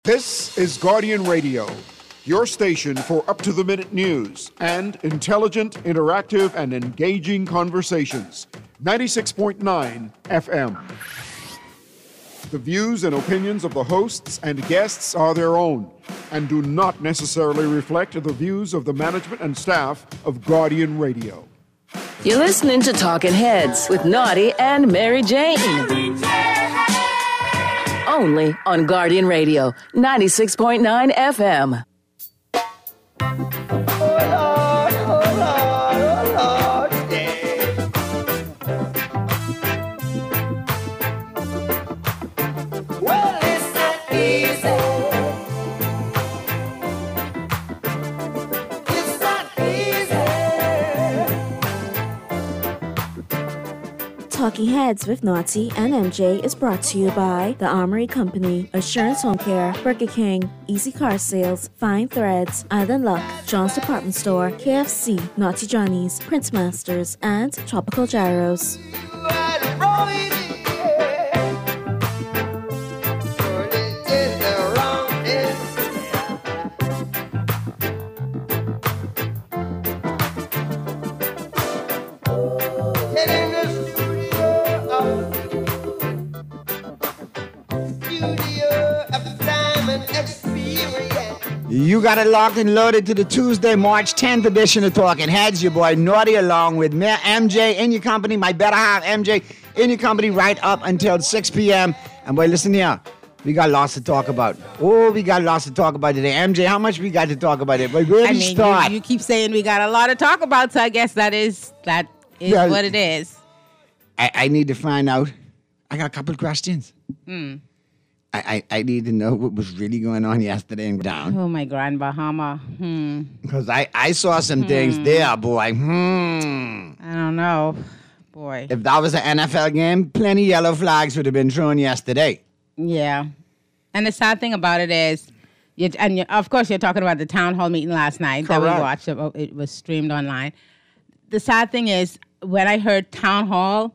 This is Guardian Radio, your station for up-to-the-minute news and intelligent, interactive, and engaging conversations. 96.9 FM. The views and opinions of the hosts and guests are their own and do not necessarily reflect the views of the management and staff of Guardian Radio. You're listening to Talking Heads with Naughty and Mary Jane. Only on Guardian Radio, 96.9 FM. Talking Heads with Naughty and MJ is brought to you by The Armory Company, Assurance Home Care, Burger King, Easy Car Sales, Fine Threads, Island Luck, John's Department Store, KFC, Naughty Johnny's, Prince Masters, and Tropical Gyros. You got it locked and loaded to the Tuesday, March 10th edition of Talking Heads. Your boy Naughty along with me, MJ in your company, my better half MJ in your company right up until 6 p.m. And boy, listen here. We got lots to talk about. Oh, we got lots to talk about today. MJ, how much we got to talk about it? But where do you start? You keep saying we got a lot to talk about, so I guess that is what it is. I need to find out. I got a couple of questions. I need to know what was really going on yesterday and down. Oh, my Grand Bahama. Because I saw some things there, boy. I don't know, boy. If that was an NFL game, plenty yellow flags would have been thrown yesterday. Yeah. And the sad thing about it is, of course, you're talking about the town hall meeting last night. Correct. That we watched. It was streamed online. The sad thing is, when I heard town hall,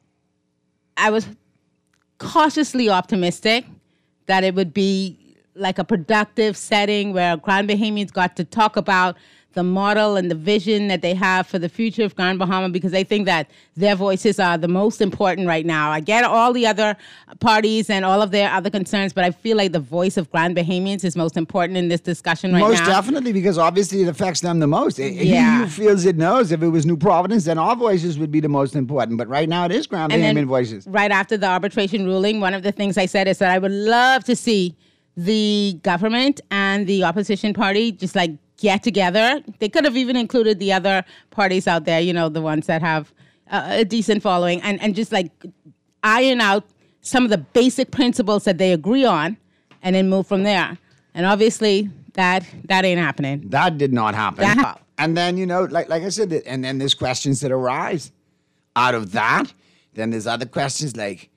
I was cautiously optimistic that it would be like a productive setting where Grand Bahamians got to talk about the model and the vision that they have for the future of Grand Bahama, because I think that their voices are the most important right now. I get all the other parties and all of their other concerns, but I feel like the voice of Grand Bahamians is most important in this discussion right now. Most definitely, because obviously it affects them the most. He who feels it knows. If it was New Providence, then our voices would be the most important. But right now it is Grand Bahamian voices. Right after the arbitration ruling, one of the things I said is that I would love to see the government and the opposition party just like get together. They could have even included the other parties out there, the ones that have a decent following, and just like iron out some of the basic principles that they agree on and then move from there. And obviously that ain't happening. That did not happen. And then, like I said, and then there's questions that arise out of that. Then there's other questions like,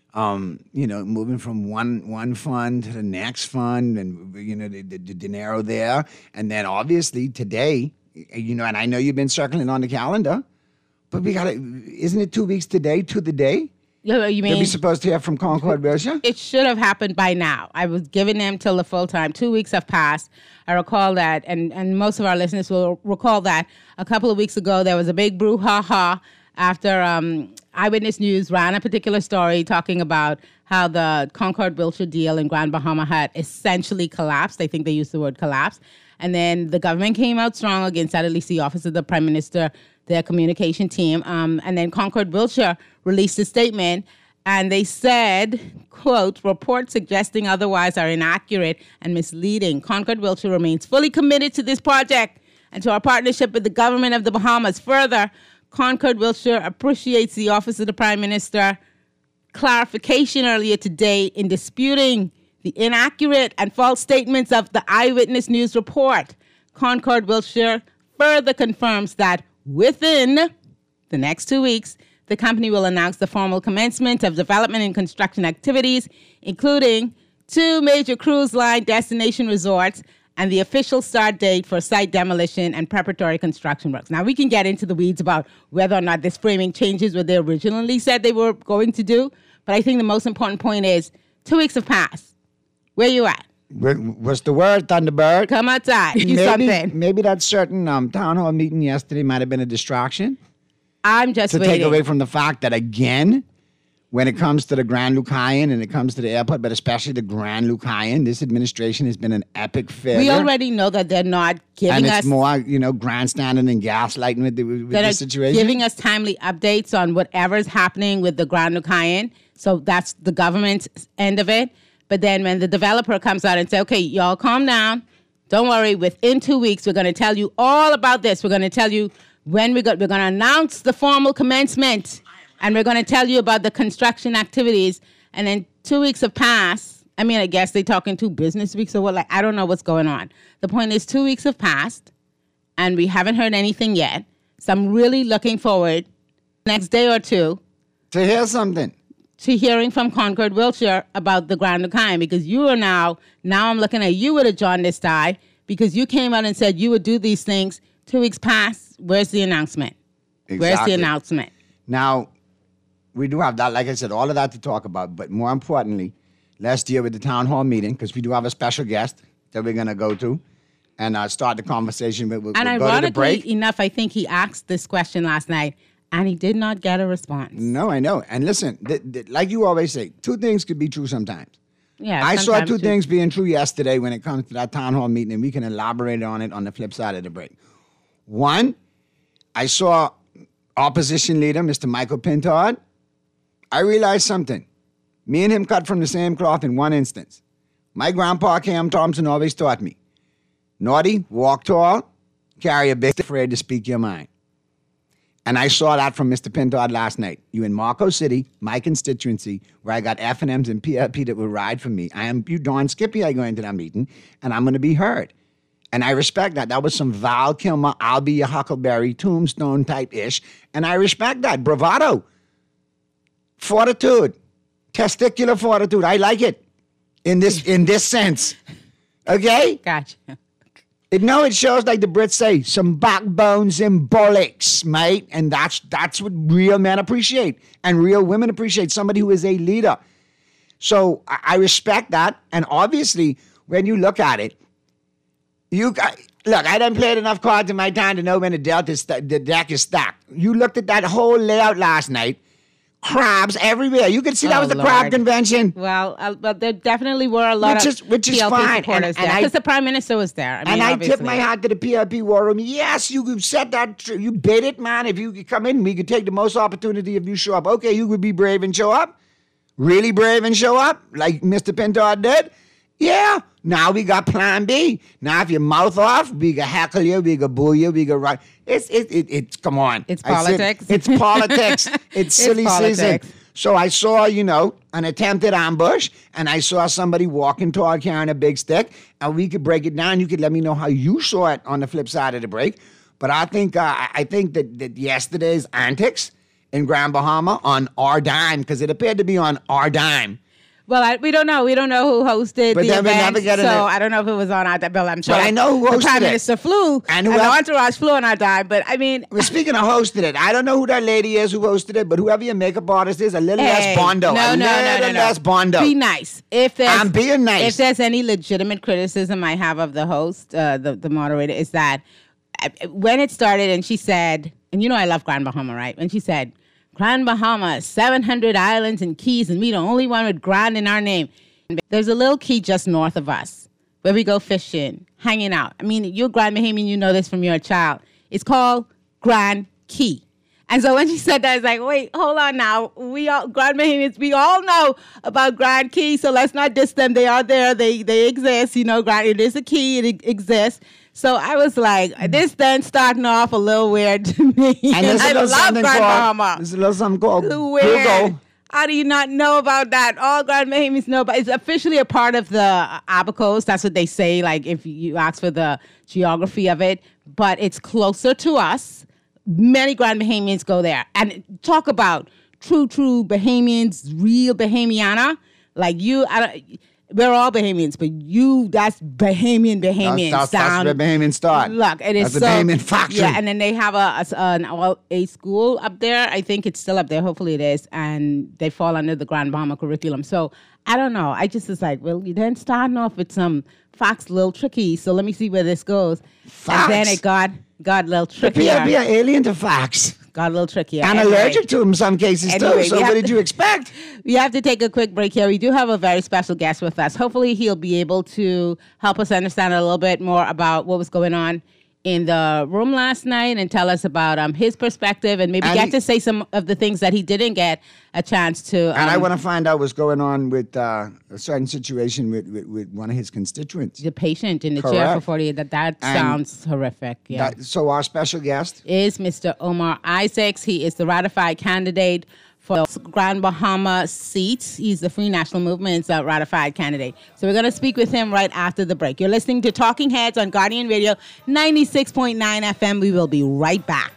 moving from one fund to the next fund and, the dinero there. And then obviously today, and I know you've been circling on the calendar, but isn't it 2 weeks today to the day? You mean? That we're supposed to hear from Concord Wilshire? It should have happened by now. I was giving them till the full time. 2 weeks have passed. I recall that, and most of our listeners will recall that a couple of weeks ago, there was a big brouhaha after Eyewitness News ran a particular story talking about how the Concord Wilshire deal in Grand Bahama had essentially collapsed. I think they used the word collapse. And then the government came out strong against that, at least the Office of the Prime Minister, their communication team. And then Concord Wilshire released a statement, and they said, quote, reports suggesting otherwise are inaccurate and misleading. Concord Wilshire remains fully committed to this project and to our partnership with the government of the Bahamas. Further, Concord Wilshire appreciates the Office of the Prime Minister clarification earlier today in disputing the inaccurate and false statements of the Eyewitness News report. Concord Wilshire further confirms that within the next 2 weeks, the company will announce the formal commencement of development and construction activities, including 2 major cruise line destination resorts and the official start date for site demolition and preparatory construction works. Now, we can get into the weeds about whether or not this framing changes what they originally said they were going to do, but I think the most important point is 2 weeks have passed. Where you at? What's the word, Thunderbird? Come outside. Do something. Maybe that certain town hall meeting yesterday might have been a distraction. I'm just to waiting. take away from the fact that, again, when it comes to the Grand Lucayan and it comes to the airport, but especially the Grand Lucayan, this administration has been an epic failure. We already know that they're not giving us... And it's more, grandstanding and gaslighting with the situation. Giving us timely updates on whatever's happening with the Grand Lucayan. So that's the government's end of it. But then when the developer comes out and says, okay, y'all calm down. Don't worry. Within 2 weeks, we're going to tell you all about this. We're going to tell you when we're going to announce the formal commencement. And we're going to tell you about the construction activities. And then 2 weeks have passed. I mean, I guess they're talking 2 business weeks or what. Like, I don't know what's going on. The point is 2 weeks have passed. And we haven't heard anything yet. So I'm really looking forward next day or two. To hear something. To hearing from Concord, Wiltshire about the Grand Lucayan. Because you are now I'm looking at you with a jaundiced eye. Because you came out and said you would do these things. 2 weeks passed. Where's the announcement? Exactly. Where's the announcement? Now, we do have that, like I said, all of that to talk about. But more importantly, let's deal with the town hall meeting because we do have a special guest that we're going to go to and start the conversation. We'll and go to the break. Ironically enough, I think he asked this question last night and he did not get a response. No, I know. And listen, like you always say, 2 things could be true sometimes. Yeah, I saw 2 things being true yesterday when it comes to that town hall meeting, and we can elaborate on it on the flip side of the break. 1, I saw opposition leader, Mr. Michael Pintard. I realized something. Me and him cut from the same cloth in one instance. My grandpa, Cam Thompson, always taught me, naughty, walk tall, carry a big, afraid to speak your mind. And I saw that from Mr. Pintard last night. You in Marco City, my constituency, where I got F&Ms and PLP that will ride for me. You darn skippy I go into that meeting, and I'm going to be heard. And I respect that. That was some Val Kilmer, I'll be your Huckleberry, tombstone type-ish. And I respect that. Bravado. Fortitude. Testicular fortitude. I like it in this sense. Okay? Gotcha. It shows, like the Brits say, some backbone symbolics, mate. And that's what real men appreciate and real women appreciate, somebody who is a leader. So I respect that. And obviously, when you look at it, look, I done played enough cards in my time to know when the deck is stacked. You looked at that whole layout last night. Crabs everywhere. You could see that was the crab convention. Well, but there definitely were a lot of which is PLP fine. supporters there because the Prime Minister was there. I tip my hat to the PLP war room. Yes, you said that. You bid it, man. If you could come in, we could take the most opportunity if you show up. Okay, you could be brave and show up. Really brave and show up, like Mr. Pintard did. Yeah. Now we got plan B. Now if your mouth off, we can heckle you, we can boo you, we can write. It's come on. It's politics. It's politics. It's silly politics. season. So I saw, an attempted ambush, and I saw somebody walking toward carrying a big stick, and we could break it down. You could let me know how you saw it on the flip side of the break. But I think that yesterday's antics in Grand Bahama on our dime, because it appeared to be on our dime. Well, we don't know. We don't know who hosted the event, so I don't know if it was on our dime. Well, I'm sure. But I know who hosted it. The Prime Minister flew, and the entourage flew on our dime. But I mean, well, speaking of hosted it, I don't know who that lady is who hosted it, but whoever your makeup artist is, a little less bondo. No. Less bondo. Be nice. I'm being nice. If there's any legitimate criticism I have of the host, the moderator, is that when it started and she said, and I love Grand Bahama, right? When she said, Grand Bahama, 700 islands and keys, and we the only one with Grand in our name. There's a little key just north of us where we go fishing, hanging out. I mean, you're Grand Bahamian, you know this from your child. It's called Grand Key. And so when she said that, it's like, wait, hold on now. Grand Bahamians, we all know about Grand Key, so let's not diss them. They are there. They exist. It is a key. It exists. So I was like, this then starting off a little weird to me. And I love Grand Bahama. There's a little something called Google. How do you not know about that? All Grand Bahamians know about it. It's officially a part of the Abacos. That's what they say, like if you ask for the geography of it. But it's closer to us. Many Grand Bahamians go there. And talk about true Bahamians, real Bahamiana. Like we're all Bahamians, but that's Bahamian that's sound. That's where Bahamian start. Look, it is that's the Bahamian factory. Yeah, and then they have a school up there. I think it's still up there. Hopefully it is. And they fall under the Grand Bahama curriculum. So I don't know. I just was like, well, you then starting off with some facts, a little tricky. So let me see where this goes. Facts? And then it got a little trickier. Be an alien to facts. Got a little trickier. And allergic to them in some cases too. So what did you expect? We have to take a quick break here. We do have a very special guest with us. Hopefully he'll be able to help us understand a little bit more about what was going on in the room last night and tell us about his perspective and maybe get to say some of the things that he didn't get a chance to. And I want to find out what's going on with a certain situation with one of his constituents. The patient in the chair for 48. That sounds horrific. Yeah. So our special guest is Mr. Omar Isaacs. He is the ratified candidate for the Grand Bahama seat. He's the Free National Movement's ratified candidate. So we're going to speak with him right after the break. You're listening to Talking Heads on Guardian Radio 96.9 FM. We will be right back.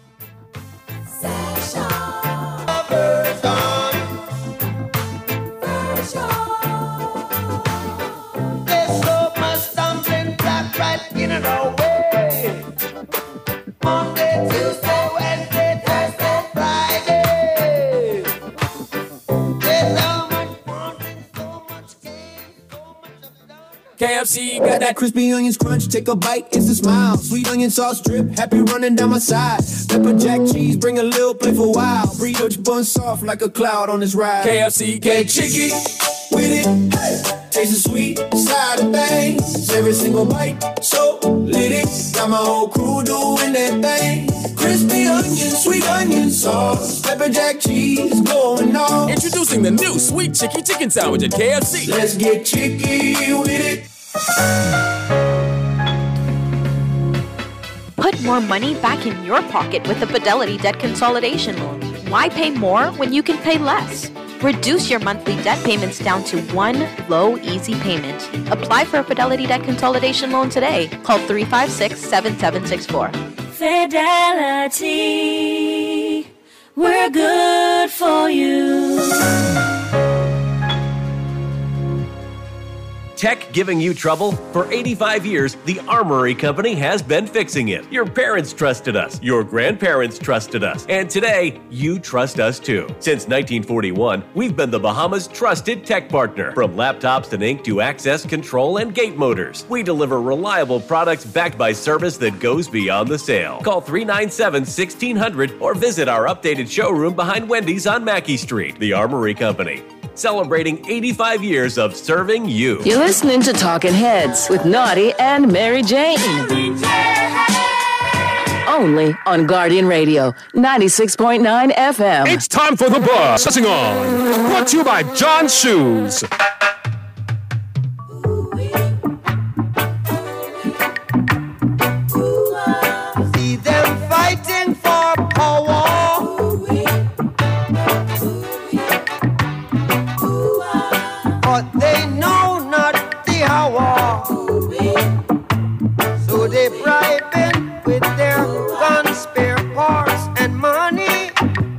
There's so much stumbling block right in and away. Monday, Tuesday, Wednesday, Thursday, Friday. KFC got that crispy onions crunch. Take a bite, it's a smile. Sweet onion sauce drip, happy running down my side. Pepper jack cheese, bring a little playful wow. Brioche bun soft like a cloud on this ride. KFC, get chicky with it. Hey. Tastes sweet, side of things. Every single bite, so lit it. Got my whole crew doing that thing. Crispy onion, sweet onion sauce. Pepper jack cheese, going on. Introducing the new Sweet Chicky Chicken Sandwich at KFC. Let's get chicky with it. Put more money back in your pocket with the Fidelity Debt Consolidation Loan. Why pay more when you can pay less? Reduce your monthly debt payments down to one low, easy payment. Apply for a Fidelity Debt Consolidation Loan today. Call 356-7764. Fidelity, we're good for you. Tech giving you trouble? For 85 years, the Armory Company has been fixing it. Your parents trusted us. Your grandparents trusted us. And today, you trust us too. Since 1941, we've been the Bahamas' trusted tech partner. From laptops and ink to access control and gate motors, we deliver reliable products backed by service that goes beyond the sale. Call 397-1600 or visit our updated showroom behind Wendy's on Mackey Street. The Armory Company, celebrating 85 years of serving you. You're listening to Talking Heads with Naughty and Mary Jane. Only on Guardian Radio 96.9 FM. It's time for the buzz. Pressing on. Brought to you by John Shoes. See them fighting for power. But they know not the hour. So they bribing with their gun spare parts and money,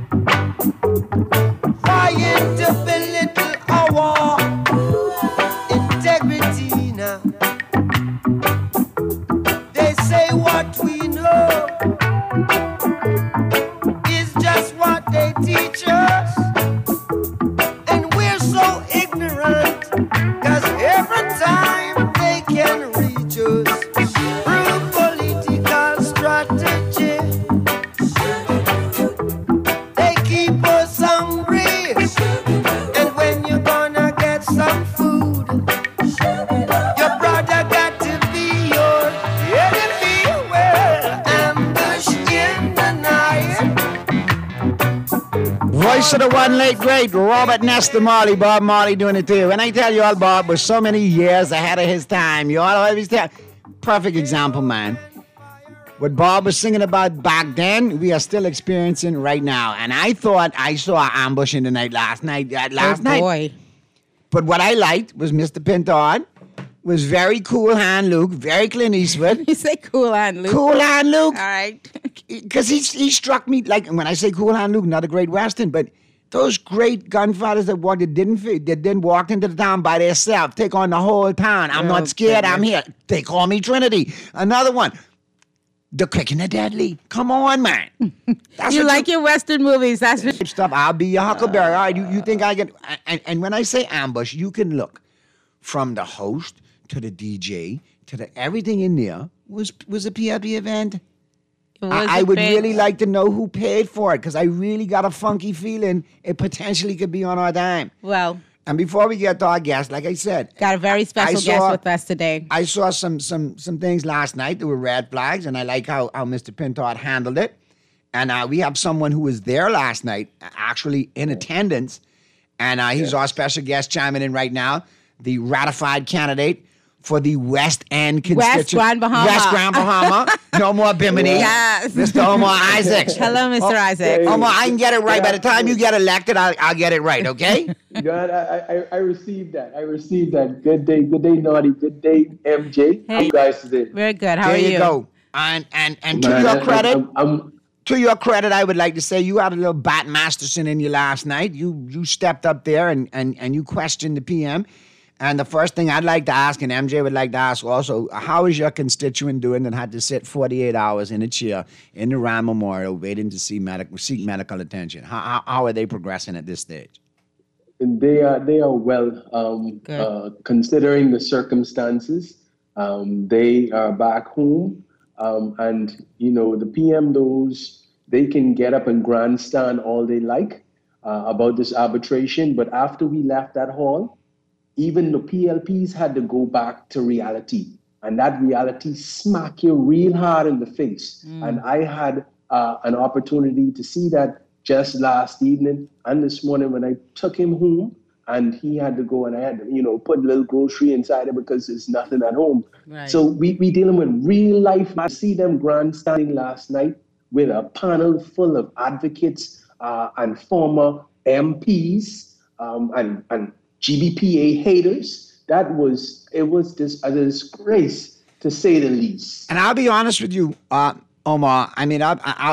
trying to belittle our integrity now. They say what we know is just what they teach us. And we're so ignorant, 'cause every time they can reach us through political strategy, they keep us hungry. And when you're gonna get some food, your brother got to be your enemy. Well, ambush in the night. Voice of the one late great Robert Nesta Marley, Bob Marley doing it too. And I tell you all, Bob was so many years ahead of his time. You all always tell. Perfect example, man. What Bob was singing about back then, we are still experiencing right now. And I thought I saw an ambush in the night last night. Boy. But what I liked was Mr. Pintard. Was very Cool Hand Luke, very Clint Eastwood. You say Cool Hand Luke. Cool Hand Luke. All right. Because he struck me like, when I say Cool Hand Luke, not a great Western, but those great gunfighters that didn't walk into the town by themselves, take on the whole town. I'm not scared, I'm here. They call me Trinity. Another one. The Quick and the Deadly. Come on, man. That's You what like your Western movies. That's for stuff. I'll be your Huckleberry. All right, you think I get... And when I say ambush, you can look from the host to the DJ to the everything in there was a PLP event. I would really like to know who paid for it because I really got a funky feeling it potentially could be on our dime. Well... And before we get to our guest, like I said... Got a very special guest with us today. I saw some things last night that were red flags, and I like how Mr. Pintard handled it. And we have someone who was there last night, actually in attendance, and he's our special guest chiming in right now, the ratified candidate for the West End constituency. West Grand Bahama. West Grand Bahama. No more Bimini. Yes. Mr. Omar Isaacs. Hello, Mr. Isaacs. Omar, I can get it right. By the time you get elected, I'll get it right, okay? God, I received that. Good day, Naughty. Good day, MJ. How you guys today? Very good. How are you? There you go. And to your credit, to your credit, I would like to say you had a little Bat Masterson in you last night. You stepped up there and you questioned the PM. And the first thing I'd like to ask, and MJ would like to ask also, how is your constituent doing that had to sit 48 hours in a chair in the Rand Memorial waiting to seek medical attention? How are they progressing at this stage? They are well, considering the circumstances. They are back home, and the PM knows they can get up and grandstand all they like about this arbitration. But after we left that hall, even the PLPs had to go back to reality, and that reality smack you real hard in the face. And I had an opportunity to see that just last evening and this morning when I took him home, and he had to go and I had to, put a little grocery inside it because there's nothing at home. Right. So we dealing with real life. I see them grandstanding last night with a panel full of advocates and former MPs and GBPA haters. It was a disgrace, to say the least. And I'll be honest with you, Omar. I mean,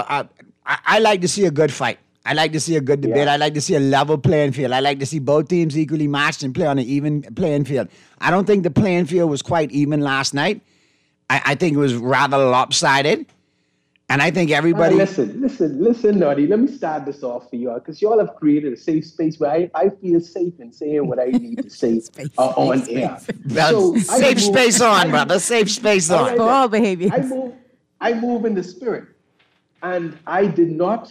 I like to see a good fight. I like to see a good debate. Yeah. I like to see a level playing field. I like to see both teams equally matched and play on an even playing field. I don't think the playing field was quite even last night. I think it was rather lopsided. And I think everybody... Listen, Naughty. Let me start this off for y'all, because y'all have created a safe space where I feel safe in saying what I need to say on air. So safe space on, brother. Safe space on. For all behaviors. I move in the spirit. And I did not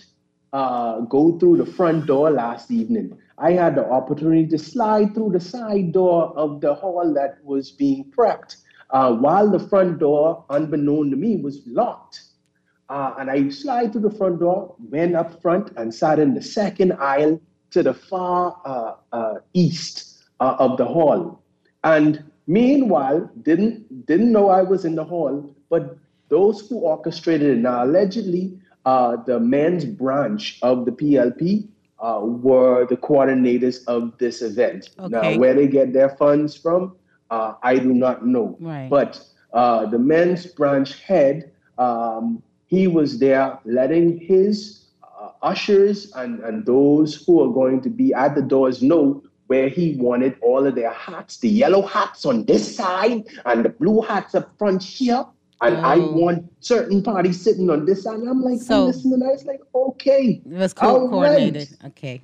go through the front door last evening. I had the opportunity to slide through the side door of the hall that was being prepped, while the front door, unbeknown to me, was locked. And I slide through the front door, went up front, and sat in the second aisle to the far east of the hall. And meanwhile, didn't know I was in the hall, but those who orchestrated it, now allegedly, the men's branch of the PLP were the coordinators of this event. Okay. Now, where they get their funds from, I do not know. Right. But the men's branch head, he was there letting his ushers and those who are going to be at the doors know where he wanted all of their hats, the yellow hats on this side and the blue hats up front here. And I want certain parties sitting on this side. And I'm like, I'm listening. I was like, okay. It was coordinated. Right. Okay.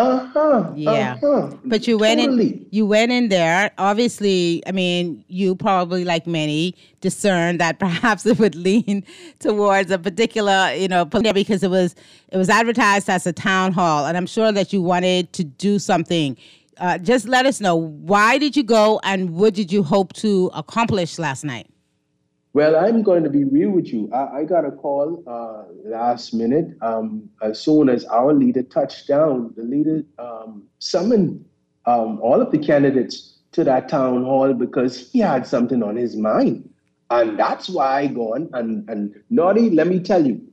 Yeah. But you went in there. Obviously, I mean, you probably, like many, discerned that perhaps it would lean towards a particular, because it was advertised as a town hall, and I'm sure that you wanted to do something. Just let us know, why did you go, and what did you hope to accomplish last night? Well, I'm going to be real with you. I got a call last minute. As soon as our leader touched down, the leader summoned all of the candidates to that town hall because he had something on his mind. And that's why I gone. And Naughty, let me tell you,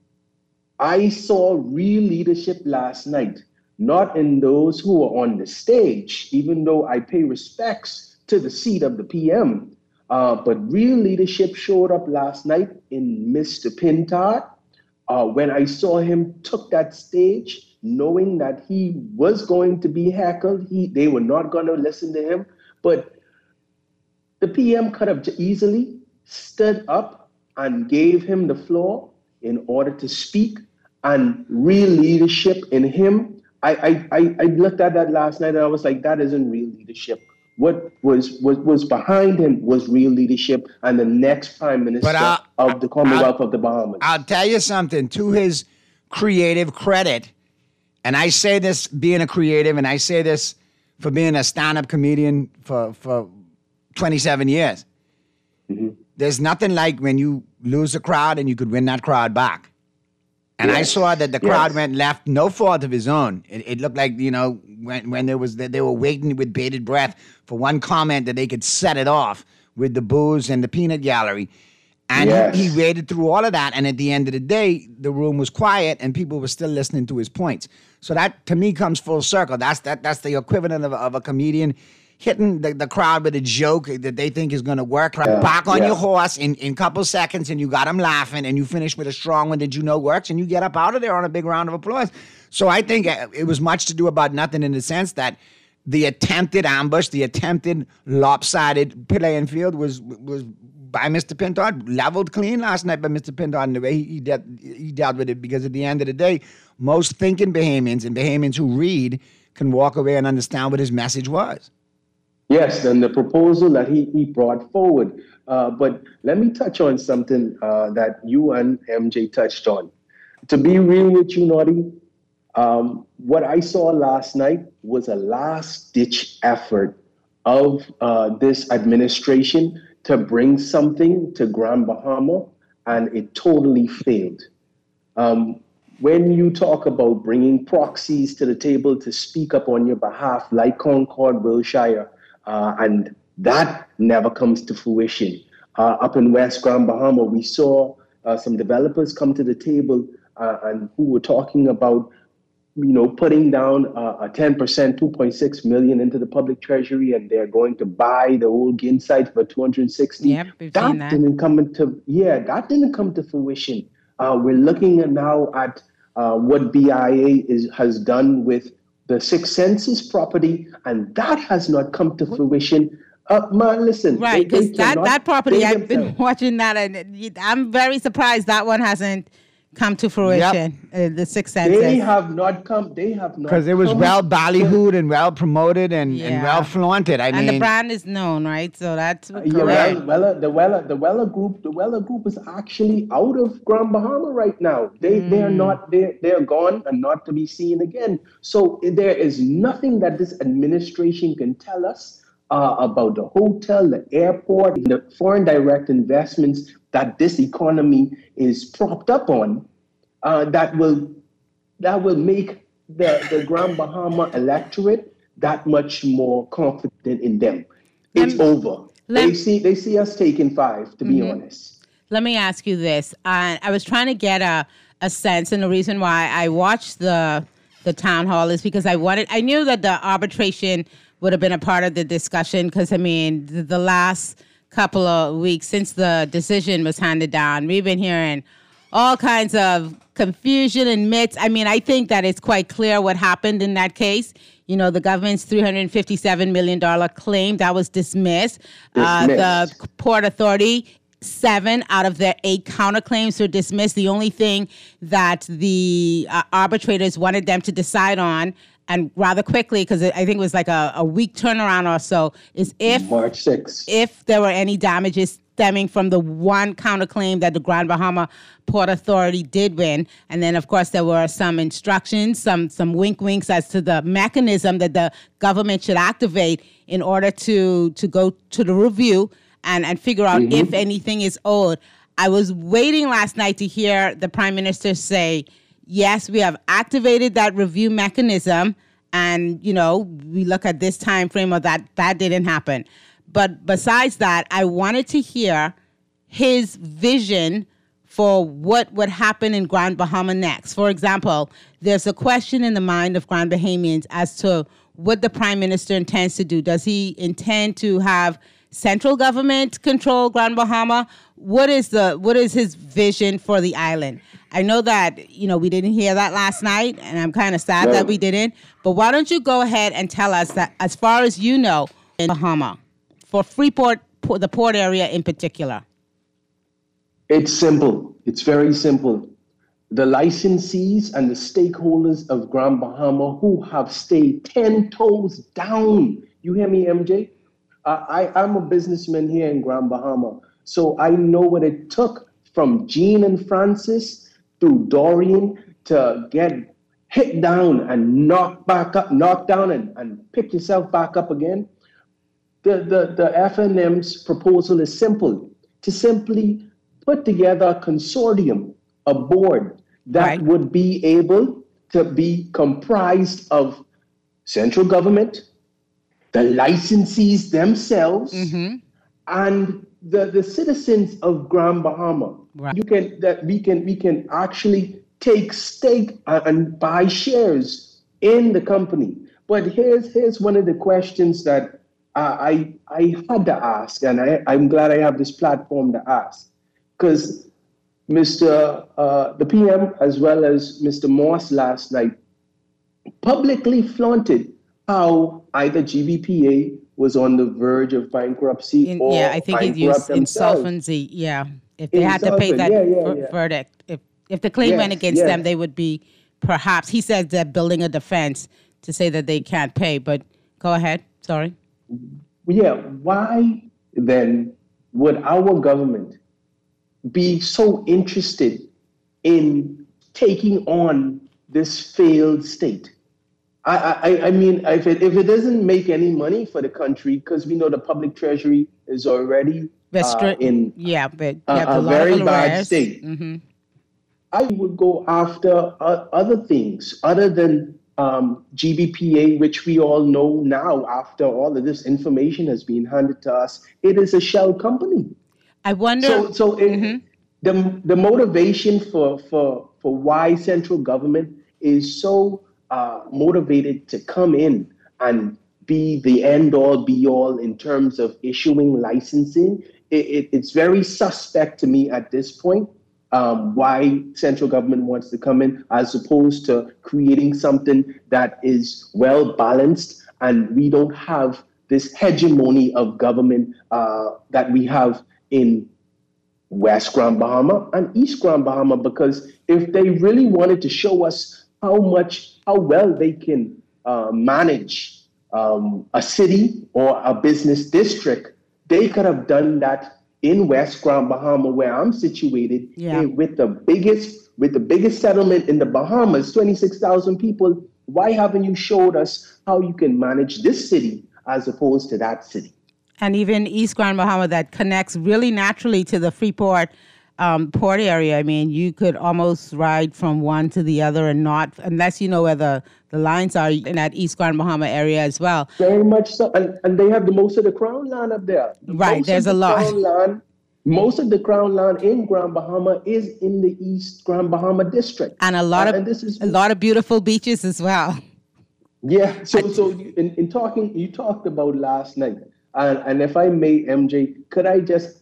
I saw real leadership last night, not in those who are on the stage, even though I pay respects to the seat of the PM. But real leadership showed up last night in Mr. Pintard. When I saw him took that stage, knowing that he was going to be heckled, they were not going to listen to him. But the PM could have easily stood up and gave him the floor in order to speak, and real leadership in him. I looked at that last night and I was like, that isn't real leadership. What was behind him was real leadership and the next prime minister of the Commonwealth of the Bahamas. I'll tell you something, to his creative credit, and I say this being a creative, and I say this for being a stand-up comedian for 27 years. Mm-hmm. There's nothing like when you lose a crowd and you could win that crowd back. And I saw that the crowd went left, no fault of his own. It looked like, when they were waiting with bated breath for one comment that they could set it off with the booze and the peanut gallery. And he waded through all of that. And at the end of the day, the room was quiet and people were still listening to his points. So that, to me, comes full circle. That's the equivalent of a comedian hitting the crowd with a joke that they think is going to work. Back on your horse in a couple seconds, and you got them laughing, and you finish with a strong one that works, and you get up out of there on a big round of applause. So I think it was much to do about nothing, in the sense that the attempted ambush, the attempted lopsided playing field was by Mr. Pintard, leveled clean last night by Mr. Pintard, and the way he dealt with it, because at the end of the day, most thinking Bahamians and Bahamians who read can walk away and understand what his message was. Yes, and the proposal that he brought forward. But let me touch on something that you and MJ touched on. To be real with you, Naughty, what I saw last night was a last-ditch effort of this administration to bring something to Grand Bahama, and it totally failed. When you talk about bringing proxies to the table to speak up on your behalf, like Concord, Wilshire, and that never comes to fruition. Up in West Grand Bahama, we saw some developers come to the table and who were talking about, putting down a 10%, $2.6 million into the public treasury, and they're going to buy the old Ginn site for $260. Yep, we've seen that. That didn't come to fruition. We're looking now at what BIA has done with the Sixth Senses property, and that has not come to fruition. Listen. Right, because that property, I've been watching that, and I'm very surprised that one hasn't come to fruition. Yep. The Sixth Senses. They have not come. Because it was well ballyhooed and well promoted and well flaunted. And the brand is known, right? So that's correct. The Weller Group is actually out of Grand Bahama right now. They're gone and not to be seen again. So there is nothing that this administration can tell us about the hotel, the airport, the foreign direct investments that this economy is propped up on, that will make the Grand Bahama electorate that much more confident in them. It's over. They see us taking 5, to be honest. Let me ask you this. I was trying to get a sense, and the reason why I watched the town hall is because I knew that the arbitration would have been a part of the discussion, because, the last couple of weeks since the decision was handed down, we've been hearing all kinds of confusion and myths. I think that it's quite clear what happened in that case. The government's $357 million claim, that was dismissed. The Port Authority, 7 out of their 8 counterclaims were dismissed. The only thing that the arbitrators wanted them to decide on, and rather quickly, because I think it was like a week turnaround or so, is if March 6th, if there were any damages stemming from the one counterclaim that the Grand Bahama Port Authority did win. And then, of course, there were some instructions, some wink-winks as to the mechanism that the government should activate in order to go to the review and figure out if anything is owed. I was waiting last night to hear the Prime Minister say, yes, we have activated that review mechanism, and, we look at this time frame, or that didn't happen. But besides that, I wanted to hear his vision for what would happen in Grand Bahama next. For example, there's a question in the mind of Grand Bahamians as to what the Prime Minister intends to do. Does he intend to have central government control Grand Bahama? What is his vision for the island? I know that, we didn't hear that last night, and I'm kind of sad that we didn't. But why don't you go ahead and tell us that, as far as you know, in Bahama, for Freeport, the port area in particular? It's simple. It's very simple. The licensees and the stakeholders of Grand Bahama who have stayed 10 toes down. You hear me, MJ? I'm a businessman here in Grand Bahama, so I know what it took from Gene and Francis through Dorian to get hit down and knocked down and pick yourself back up again. The FNM's proposal is simple, to simply put together a consortium, a board that would be able to be comprised of central government, the licensees themselves, and the citizens of Grand Bahama. Right. We can actually take stake and buy shares in the company. But here's one of the questions that I had to ask, and I'm glad I have this platform to ask, because the PM as well as Mr. Moss last night publicly flaunted how either GBPA was on the verge of bankruptcy or I think he used insolvency. Yeah, if they had to pay that verdict, if the claim went against them, they would be perhaps. He said they're building a defense to say that they can't pay. But go ahead. Sorry. Yeah. Why then would our government be so interested in taking on this failed state? I mean, if it doesn't make any money for the country, because we know the public treasury is already in a very bad state, I would go after other things other than GBPA, which we all know now after all of this information has been handed to us. It is a shell company. I wonder. The motivation for why central government is so motivated to come in and be the end all be all in terms of issuing licensing, it's very suspect to me at this point. Why central government wants to come in as opposed to creating something that is well balanced, and we don't have this hegemony of government that we have in West Grand Bahama and East Grand Bahama. Because if they really wanted to show us how well they can manage a city or a business district, they could have done that in West Grand Bahama, where I'm situated, with the biggest settlement in the Bahamas, 26,000 people. Why haven't you showed us how you can manage this city as opposed to that city? And even East Grand Bahama, that connects really naturally to the Freeport port area. I mean, you could almost ride from one to the other and not, unless you know where the lines are in that East Grand Bahama area as well. Very much so. And they have most of the crown land up there. Right, there's a lot. Most of the crown land in Grand Bahama is in the East Grand Bahama district. And a lot of beautiful beaches as well. Yeah. So in talking, you talked about last night. And if I may, MJ, could I just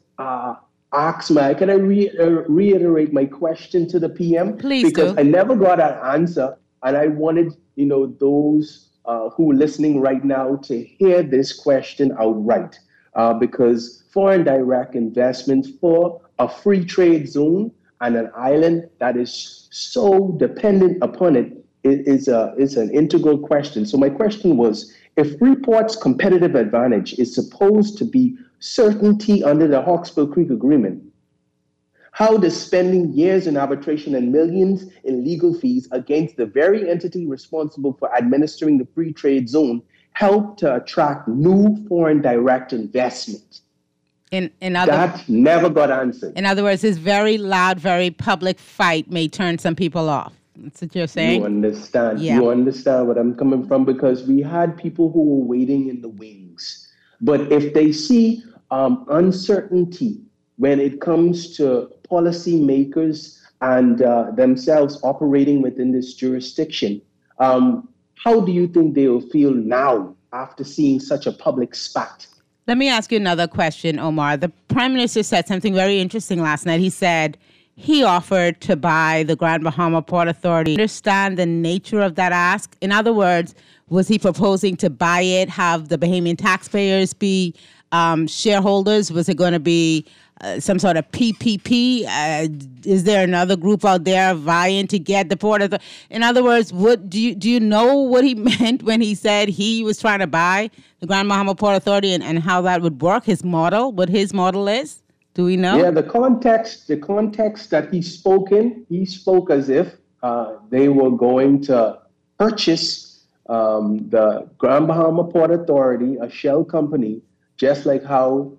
reiterate my question to the PM? Please because I never got an answer, and I wanted, those who are listening right now to hear this question outright. Because foreign direct investment for a free trade zone and an island that is so dependent upon it is an integral question. So my question was, if Freeport's competitive advantage is supposed to be certainty under the Hawkesbury Creek Agreement, how does spending years in arbitration and millions in legal fees against the very entity responsible for administering the free trade zone help to attract new foreign direct investment? That never got answered. In other words, this very loud, very public fight may turn some people off. That's what you're saying? You understand. Yeah. You understand what I'm coming from, because we had people who were waiting in the wings. But if they see uncertainty when it comes to policymakers and themselves operating within this jurisdiction, how do you think they will feel now after seeing such a public spat? Let me ask you another question, Omar. The Prime Minister said something very interesting last night. He said he offered to buy the Grand Bahama Port Authority. Understand the nature of that ask? In other words, was he proposing to buy it, have the Bahamian taxpayers be shareholders? Was it going to be some sort of PPP? Is there another group out there vying to get the Port Authority? In other words, do you know what he meant when he said he was trying to buy the Grand Bahama Port Authority and how that would work? His model, what his model is? Do we know? Yeah, the context that he spoke in, he spoke as if they were going to purchase the Grand Bahama Port Authority, a shell company, just like how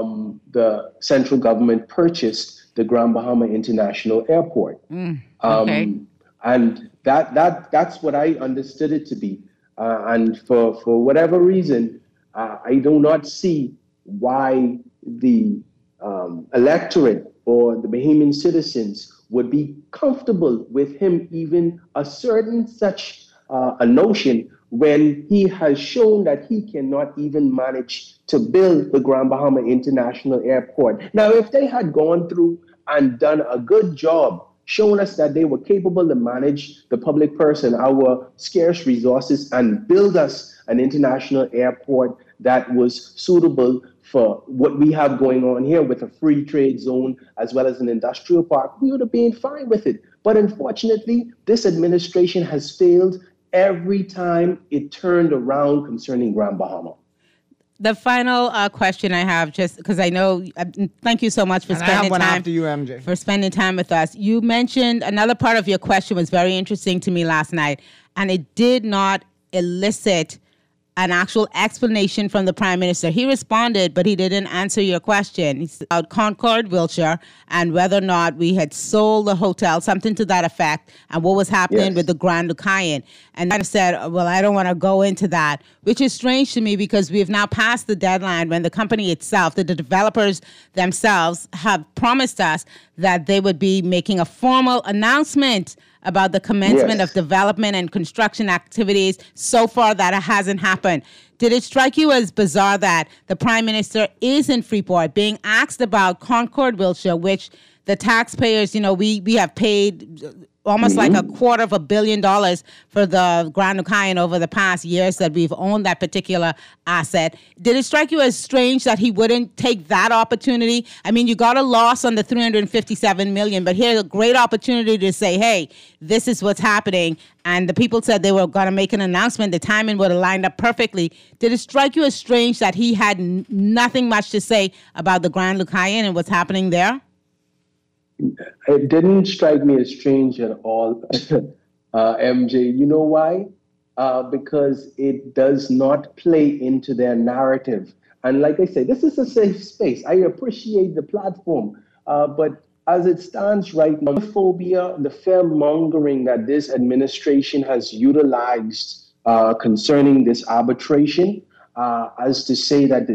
the central government purchased the Grand Bahama International Airport. Okay. And that's what I understood it to be. And for whatever reason, I do not see why the electorate or the Bahamian citizens would be comfortable with him even asserting such a notion when he has shown that he cannot even manage to build the Grand Bahama International Airport. Now, if they had gone through and done a good job showing us that they were capable to manage the public purse and our scarce resources and build us an international airport that was suitable for what we have going on here with a free trade zone as well as an industrial park, we would have been fine with it. But unfortunately, this administration has failed every time it turned around concerning Grand Bahama. The final question I have, just because I know, thank you so much for spending time. After you, MJ. For spending time with us. You mentioned another part of your question was very interesting to me last night, and it did not elicit an actual explanation from the Prime Minister. He responded, but he didn't answer your question. It's about Concord, Wilshire, and whether or not we had sold the hotel, something to that effect, and what was happening with the Grand Lucayan. And I said, well, I don't want to go into that, which is strange to me because we have now passed the deadline when the company itself, the developers themselves, have promised us that they would be making a formal announcement about the commencement of development and construction activities. So far, that hasn't happened. Did it strike you as bizarre that the Prime Minister is in Freeport being asked about Concord, Wilshire, which the taxpayers, we have paid almost like $250 million for the Grand Lucayan over the past years that we've owned that particular asset. Did it strike you as strange that he wouldn't take that opportunity? I mean, you got a loss on the $357 million, but here's a great opportunity to say, hey, this is what's happening. And the people said they were going to make an announcement. The timing would have lined up perfectly. Did it strike you as strange that he had nothing much to say about the Grand Lucayan and what's happening there? It didn't strike me as strange at all, MJ. You know why? Because it does not play into their narrative. And like I said, this is a safe space. I appreciate the platform. But as it stands right now, the phobia, the fear-mongering that this administration has utilized concerning this arbitration, as to say that the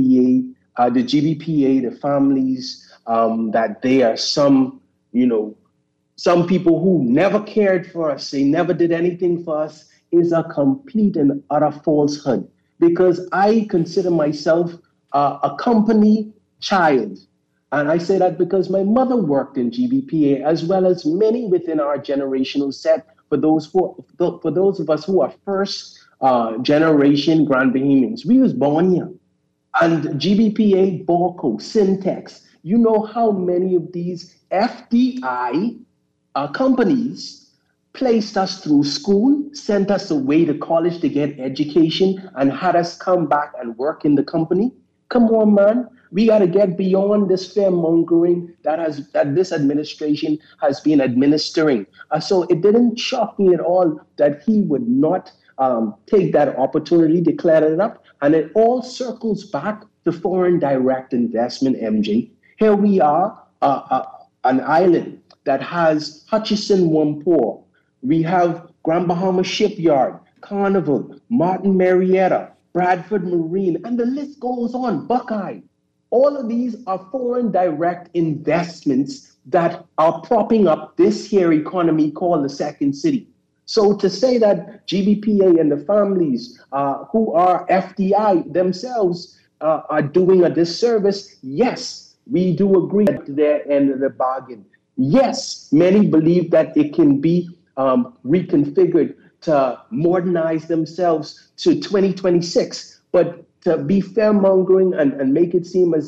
GBPA, the families, that they are some people who never cared for us, they never did anything for us, is a complete and utter falsehood. Because I consider myself a company child. And I say that because my mother worked in GBPA, as well as many within our generational set, for those of us who are first generation Grand Bahamians. We was born here. And GBPA, Borco, Syntex, you know how many of these FDI companies placed us through school, sent us away to college to get education, and had us come back and work in the company? Come on, man. We got to get beyond this fear-mongering that this administration has been administering. So it didn't shock me at all that he would not take that opportunity, declare it up. And it all circles back to foreign direct investment, MJ. Here we are, an island that has Hutchison Whampoa. We have Grand Bahama Shipyard, Carnival, Martin Marietta, Bradford Marine, and the list goes on, Buckeye. All of these are foreign direct investments that are propping up this here economy called the Second City. So to say that GBPA and the families who are FDI themselves are doing a disservice, yes, we do agree to their end of the bargain. Yes, many believe that it can be reconfigured to modernize themselves to 2026, but to be fear-mongering and make it seem as if,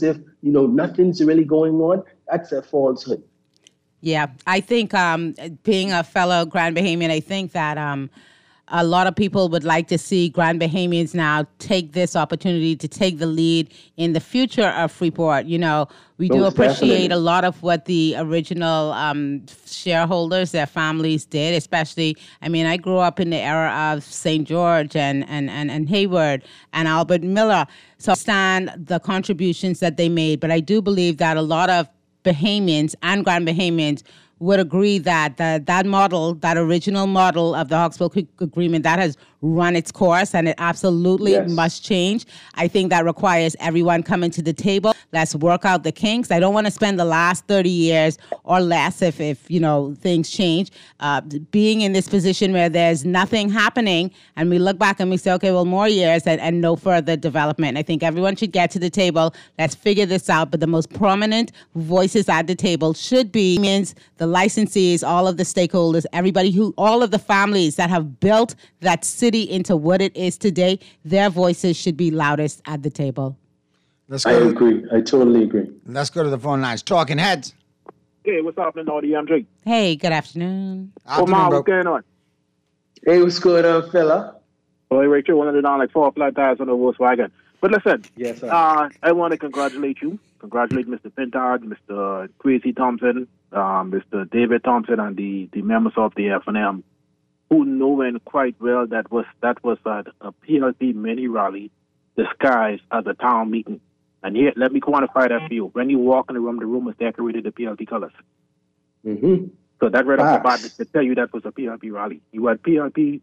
nothing's really going on, that's a falsehood. Yeah, I think being a fellow Grand Bahamian, I think that a lot of people would like to see Grand Bahamians now take this opportunity to take the lead in the future of Freeport. We do appreciate a lot of what the original shareholders, their families did, especially, I grew up in the era of St. George and Hayward and Albert Miller. So I understand the contributions that they made, but I do believe that a lot of Bahamians and Grand Bahamians would agree that that model, that original model of the Hawkesville Creek Agreement, that has run its course and it absolutely must change. I think that requires everyone coming to the table. Let's work out the kinks. I don't want to spend the last 30 years or less if things change, being in this position where there's nothing happening and we look back and we say, okay, well, more years and no further development. I think everyone should get to the table. Let's figure this out. But the most prominent voices at the table should be the licensees, all of the stakeholders, all of the families that have built that city into what it is today. Their voices should be loudest at the table. I agree. I totally agree. Let's go to the phone lines. Talking Heads. Hey, what's happening, Naughty Andre? Hey, good afternoon. What's going on? Hey, what's good on, fella? Oh, hey, Rachel, one of the down like 4 flat tires on the Volkswagen. But listen, yes, sir. I want to congratulate you. Congratulate Mr. Pintard, Mr. Crazy Thompson, Mr. David Thompson, and the members of the F&M, who knowing quite well that was a PLP mini rally disguised as a town meeting. And here, let me quantify that for you. When you walk in the room was decorated the PLP colors. Mm-hmm. So that right off the bat to tell you that was a PLP rally. You had PLP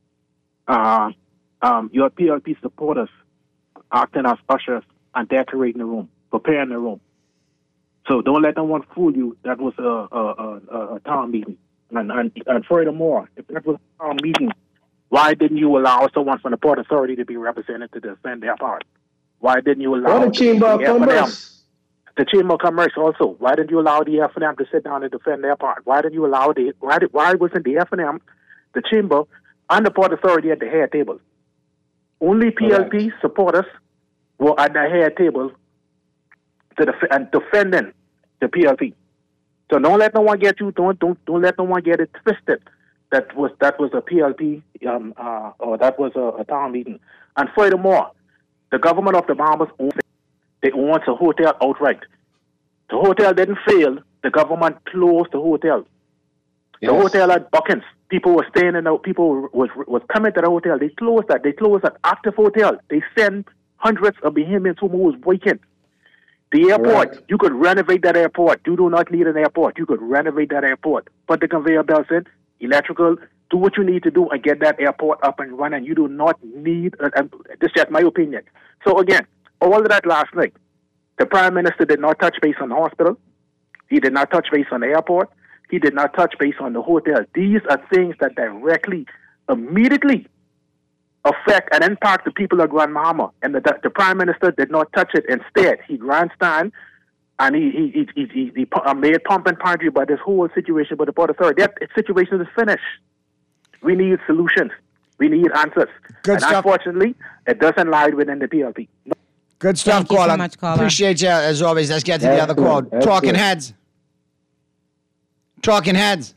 supporters acting as ushers and decorating the room, preparing the room. So don't let no one fool you. That was a town meeting. And furthermore, if that was a town meeting, why didn't you allow someone from the Port Authority to be represented to defend their part? Why didn't you allow the Chamber of Commerce? The Chamber of Commerce also. Why didn't you allow the F&M to sit down and defend their part? Why didn't you allow why wasn't the F&M, the Chamber, and the Port Authority at the head table? Only PLP supporters were at the head table and defending the PLP. So don't let no one get you. Don't let no one get it twisted. That was a PLP or that was a town meeting. And furthermore, the government of the Bahamas owns a hotel outright. The hotel didn't fail. The government closed the hotel. Yes. The hotel at Buckins. People were staying in. People was coming to the hotel. They closed that. They closed an active hotel. They sent hundreds of Bahamians who was vacant. The airport, you could renovate that airport. You do not need an airport. You could renovate that airport. Put the conveyor belts in, electrical, do what you need to do and get that airport up and running. You do not need, this is just my opinion. So again, all of that last night, the Prime Minister did not touch base on the hospital. He did not touch base on the airport. He did not touch base on the hotel. These are things that directly, immediately affect and impact the people of Grand Bahama. And the Prime Minister did not touch it. Instead, he grandstand and he made pomp and pantry about this whole situation with the Port Authority. That situation is finished. We need solutions. We need answers. Good stuff. Unfortunately, it doesn't lie within the PLP. Good stuff, Thank you caller. so much, caller. Appreciate you as always. Let's get to the other call. Talking Heads. Talking Heads.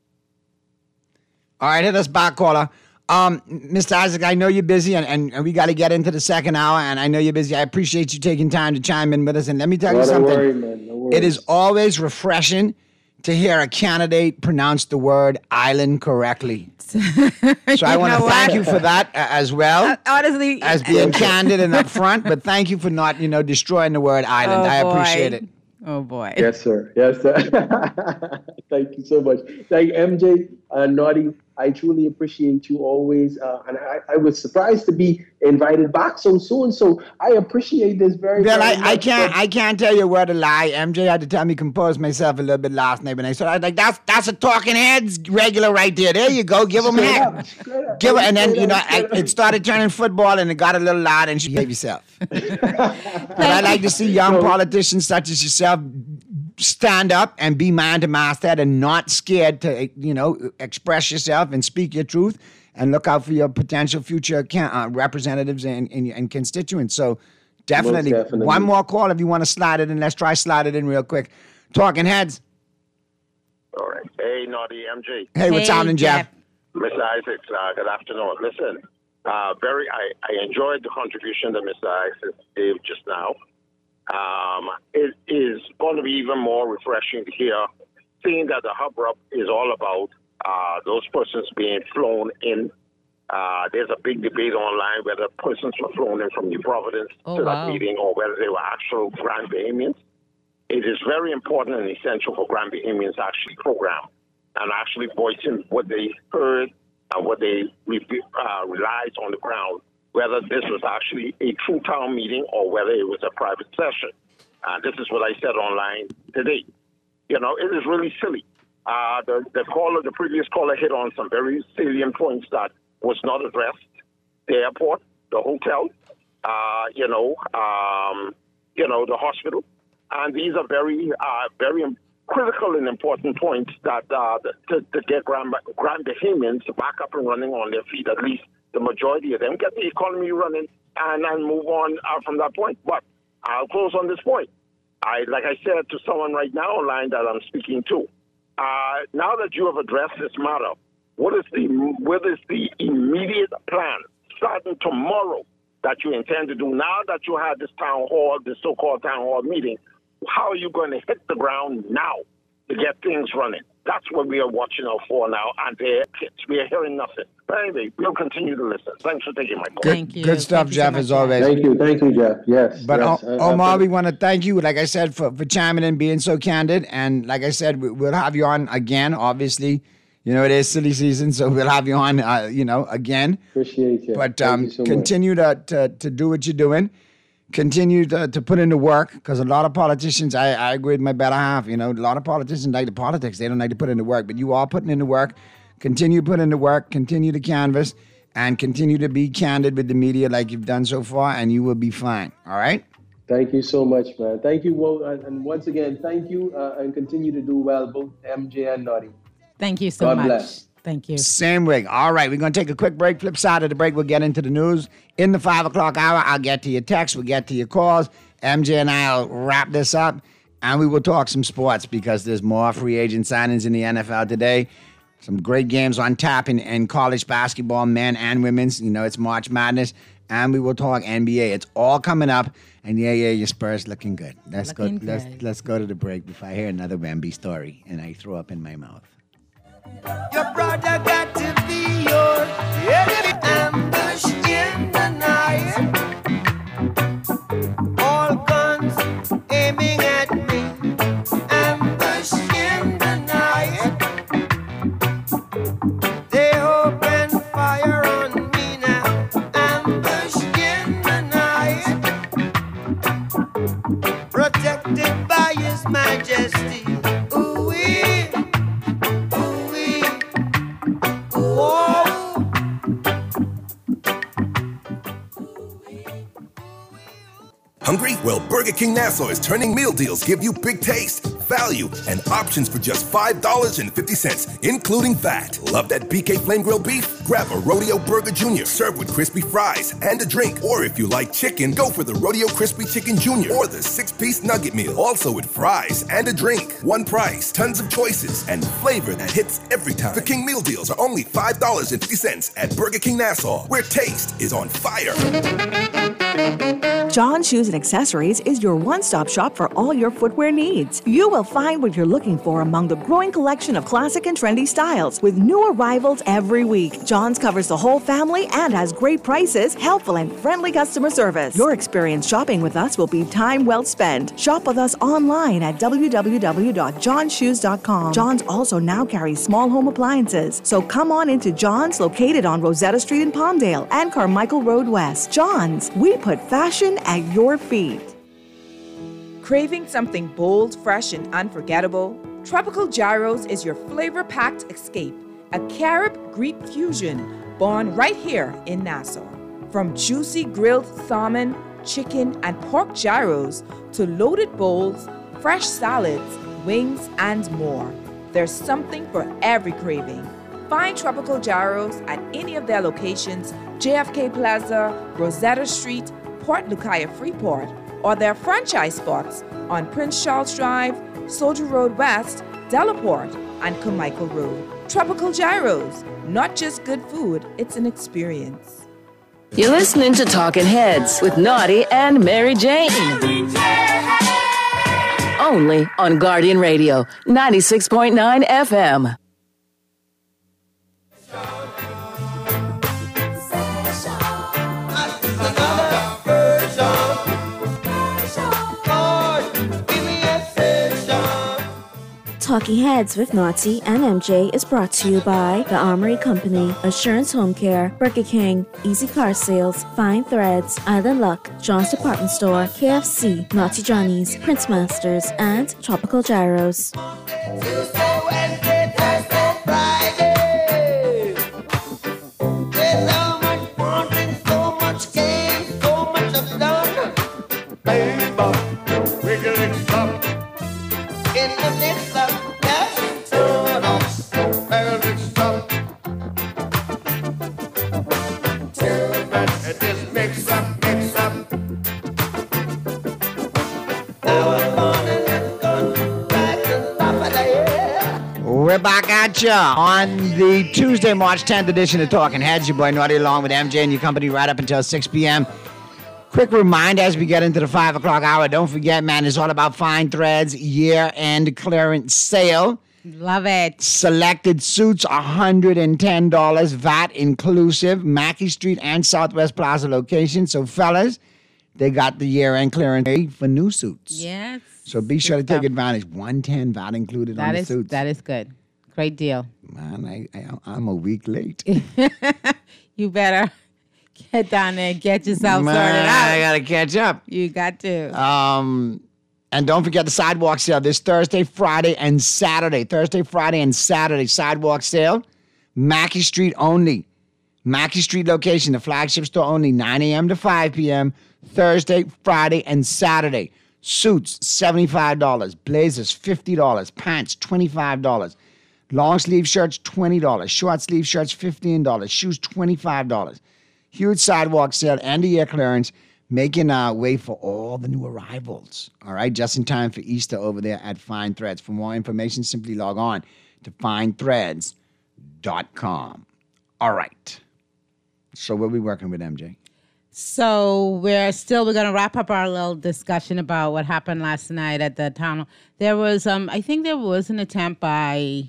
All right, hit us back, caller. Mr. Isaac, I know you're busy, and we got to get into the second hour, and I know you're busy. I appreciate you taking time to chime in with us, and let me tell you something. Don't worry, man. No worries. It is always refreshing to hear a candidate pronounce the word island correctly. So I want to thank you for that as well. Honestly, as being candid and upfront, but thank you for not, destroying the word island. I appreciate it. Oh, boy. Yes, sir. Yes, sir. Thank you so much. Thank you, MJ, Naughty. I truly appreciate you always. And I was surprised to be invited back so soon. So I appreciate this very, well, very much. I can't tell you where to lie. MJ had to tell me compose myself a little bit last night when I said, that's a Talking Heads regular right there. There you go. Give him a hand. And then, it started turning football and it got a little loud and she gave yourself. But I like to see young politicians such as yourself stand up and be man to masthead and not scared to, express yourself and speak your truth and look out for your potential future representatives and constituents. So Definitely. Most definitely. One more call if you want to slide it in. Let's try slide it in real quick. Talking Heads. All right. Hey, Naughty MJ. Hey, what's happening, Jeff? Mr. Isaacs, good afternoon. Listen, I enjoyed the contribution that Mr. Isaacs gave just now. It is going to be even more refreshing to hear, seeing that the Hub is all about those persons being flown in. There's a big debate online whether persons were flown in from New Providence to that meeting or whether they were actual Grand Bahamians. It is very important and essential for Grand Bahamians to actually program and actually voicing what they heard and what they realized on the ground, whether this was actually a true town meeting or whether it was a private session. This is what I said online today. You know, it is really silly. The previous caller hit on some very salient points that was not addressed. The airport, the hotel, the hospital. And these are very critical and important points that to get Grand Bahamians back up and running on their feet, at least the majority of them, get the economy running and move on from that point. But I'll close on this point. Like I said to someone right now online that I'm speaking to, now that you have addressed this matter, what is the immediate plan starting tomorrow that you intend to do now that you had this so-called town hall meeting? How are you going to hit the ground now to get things running? That's what we are watching out for now, and we are hearing nothing. But anyway, we'll continue to listen. Thanks for taking my call. Good stuff, Jeff, as always. Thank you, Jeff. Yes. But yes. Omar, we want to thank you, like I said, for chiming in, being so candid. And like I said, we'll have you on again, obviously. You know, it is silly season, so we'll have you on, again. Appreciate you. But Thank you so continue to do what you're doing. Continue to put in the work, because a lot of politicians, I agree with my better half, a lot of politicians like the politics. They don't like to put in the work, but you are putting in the work. Continue putting in the work, continue to canvass, and continue to be candid with the media like you've done so far, and you will be fine, all right? Thank you so much, man. Thank you, and once again, thank you, and continue to do well, both MJ and Naughty. Thank you so much. God bless. Thank you. Same way. All right, we're going to take a quick break. Flip side of the break, we'll get into the news. In the 5 o'clock hour, I'll get to your texts, we'll get to your calls. MJ and I will wrap this up, and we will talk some sports because there's more free agent signings in the NFL today. Some great games on tap in college basketball, men and women's. It's March Madness, and we will talk NBA. It's all coming up, and your Spurs looking good. Let's go to the break before I hear another Wemby story, and I throw up in my mouth. Your brother got to be your enemy. Ambush in the night. All guns aiming at me. Ambush in the night. They open fire on me now. Ambush in the night. Protected by His Majesty. Hungry? Well, Burger King Nassau is turning meal deals give you big taste, value, and options for just $5.50, including VAT. Love that BK Flame Grilled Beef? Grab a Rodeo Burger Jr. served with crispy fries and a drink. Or if you like chicken, go for the Rodeo Crispy Chicken Jr. or the 6-piece nugget meal, also with fries and a drink. One price, tons of choices, and flavor that hits every time. The King meal deals are only $5.50 at Burger King Nassau, where taste is on fire. John Shoes and Accessories is your one-stop shop for all your footwear needs. You will find what you're looking for among the growing collection of classic and trendy styles with new arrivals every week. John's covers the whole family and has great prices, helpful and friendly customer service. Your experience shopping with us will be time well spent. Shop with us online at www.johnshoes.com. John's also now carries small home appliances, so come on into John's, located on Rosetta Street in Palmdale and Carmichael Road West. John's, we put fashion at your feet. Craving something bold, fresh, and unforgettable? Tropical Gyros is your flavor-packed escape, a Carib-Greek fusion born right here in Nassau. From juicy grilled salmon, chicken, and pork gyros to loaded bowls, fresh salads, wings, and more, there's something for every craving. Find Tropical Gyros at any of their locations: JFK Plaza, Rosetta Street, Port Lucaya Freeport, or their franchise spots on Prince Charles Drive, Soldier Road West, Delaport, and Carmichael Road. Tropical Gyros, not just good food, it's an experience. You're listening to Talking Heads with Naughty and Mary Jane. Only on Guardian Radio, 96.9 FM. Talking Heads with Naughty and MJ is brought to you by The Armory Company, Assurance Home Care, Burger King, Easy Car Sales, Fine Threads, Island Luck, John's Department Store, KFC, Naughty Johnny's, Prince Masters, and Tropical Gyros. We're back at you on the Tuesday, March 10th edition of Talking Heads. Your boy Naughty along with MJ and your company right up until 6 p.m. Quick reminder as we get into the 5 o'clock hour, don't forget, man, it's all about Fine Threads year-end clearance sale. Love it. Selected suits, $110, VAT inclusive, Mackey Street and Southwest Plaza location. So, fellas, they got the year-end clearance for new suits. Yes. So be sure to take advantage. $110 VAT included on the suits. That is good. Great deal. Man, I'm a week late. You better get down there and get yourself sorted out. I gotta catch up. You got to. And don't forget the sidewalk sale this Thursday, Friday, and Saturday. Thursday, Friday, and Saturday sidewalk sale. Mackey Street only. Mackey Street location, the flagship store only, 9 a.m. to 5 p.m. Thursday, Friday, and Saturday. Suits, $75. Blazers, $50. Pants, $25. Long sleeve shirts, $20. Short sleeve shirts, $15. Shoes, $25. Huge sidewalk sale and the year clearance, making our way for all the new arrivals. All right, just in time for Easter over there at Fine Threads. For more information, simply log on to finethreads.com. All right. So what are we working with, MJ? So we're going to wrap up our little discussion about what happened last night at the town. There was, I think there was an attempt by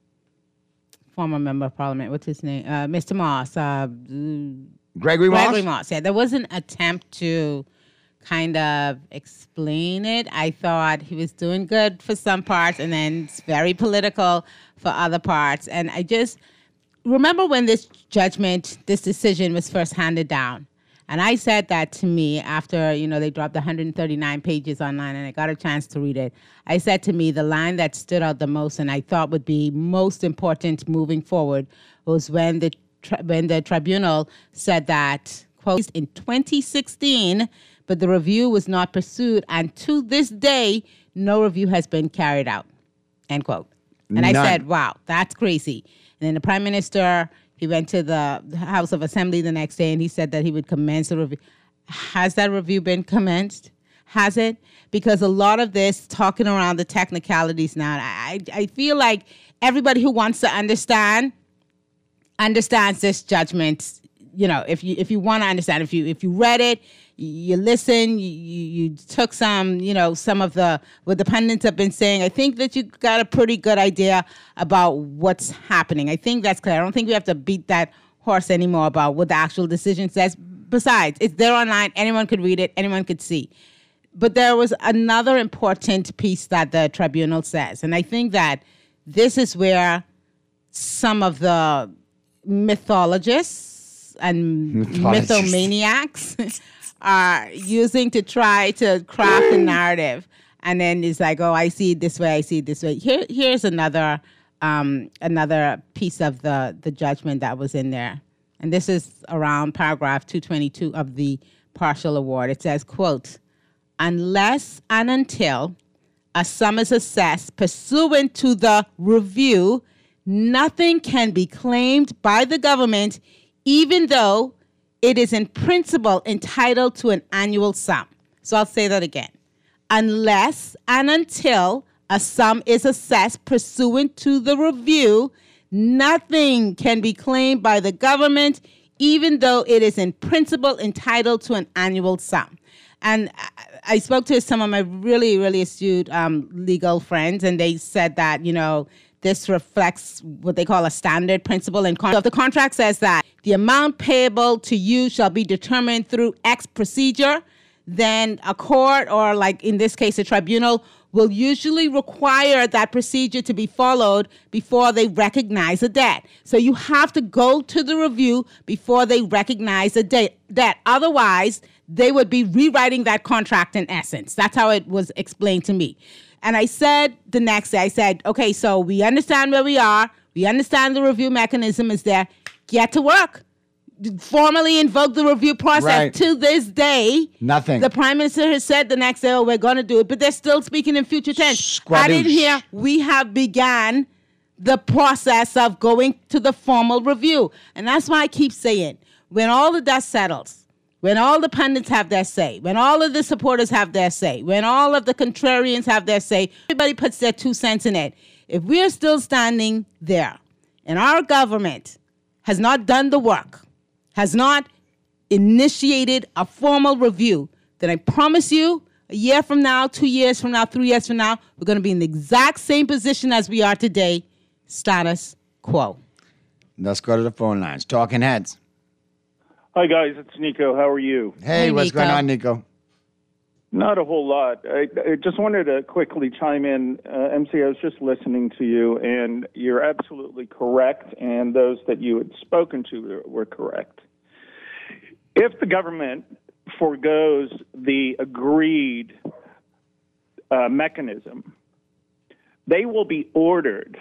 former member of parliament, what's his name? Mr. Moss. Gregory Moss? Gregory Moss, yeah. There was an attempt to kind of explain it. I thought he was doing good for some parts and then it's very political for other parts. And I just remember when this decision was first handed down. And I said that to me after, they dropped 139 pages online and I got a chance to read it. I said to me, the line that stood out the most and I thought would be most important moving forward was when the tribunal said that, quote, in 2016, but the review was not pursued and to this day, no review has been carried out, end quote. And I said, wow, that's crazy. And then the prime minister, he went to the House of Assembly the next day and he said that he would commence the review. Has that review been commenced? Has it? Because a lot of this talking around the technicalities now, I feel like everybody who wants to understands this judgment. If you want to understand, if you read it, you listen, you took some of what the pundits have been saying. I think that you got a pretty good idea about what's happening. I think that's clear. I don't think we have to beat that horse anymore about what the actual decision says. Besides, it's there online. Anyone could read it. Anyone could see. But there was another important piece that the tribunal says. And I think that this is where some of the mythologists and mythomaniacs are using to try to craft a narrative. And then it's like, oh, I see it this way, I see it this way. Here's another piece of the judgment that was in there. And this is around paragraph 222 of the partial award. It says, quote, unless and until a sum is assessed pursuant to the review, nothing can be claimed by the government, even though it is in principle entitled to an annual sum. So I'll say that again. Unless and until a sum is assessed pursuant to the review, nothing can be claimed by the government, even though it is in principle entitled to an annual sum. And I spoke to some of my really, really astute legal friends, and they said that, this reflects what they call a standard principle in contract. So if the contract says that the amount payable to you shall be determined through X procedure, then a court, or like in this case, a tribunal, will usually require that procedure to be followed before they recognize a debt. So you have to go to the review before they recognize a debt. Otherwise, they would be rewriting that contract in essence. That's how it was explained to me. And I said the next day, I said, okay, so we understand where we are. We understand the review mechanism is there. Get to work. Formally invoke the review process. Right. To this day, nothing. The Prime Minister has said the next day, oh, we're going to do it, but they're still speaking in future tense. I didn't hear we have began the process of going to the formal review. And that's why I keep saying, when all the dust settles, when all the pundits have their say, when all of the supporters have their say, when all of the contrarians have their say, everybody puts their 2 cents in it. If we're still standing there and our government has not done the work, has not initiated a formal review, then I promise you, a year from now, 2 years from now, 3 years from now, we're going to be in the exact same position as we are today. Status quo. Let's go to the phone lines. Talking Heads. Hi, guys. It's Nico. How are you? Hey, what's going on, Nico? Not a whole lot. I just wanted to quickly chime in. MC, I was just listening to you, and you're absolutely correct, and those that you had spoken to were correct. If the government forgoes the agreed mechanism, they will be ordered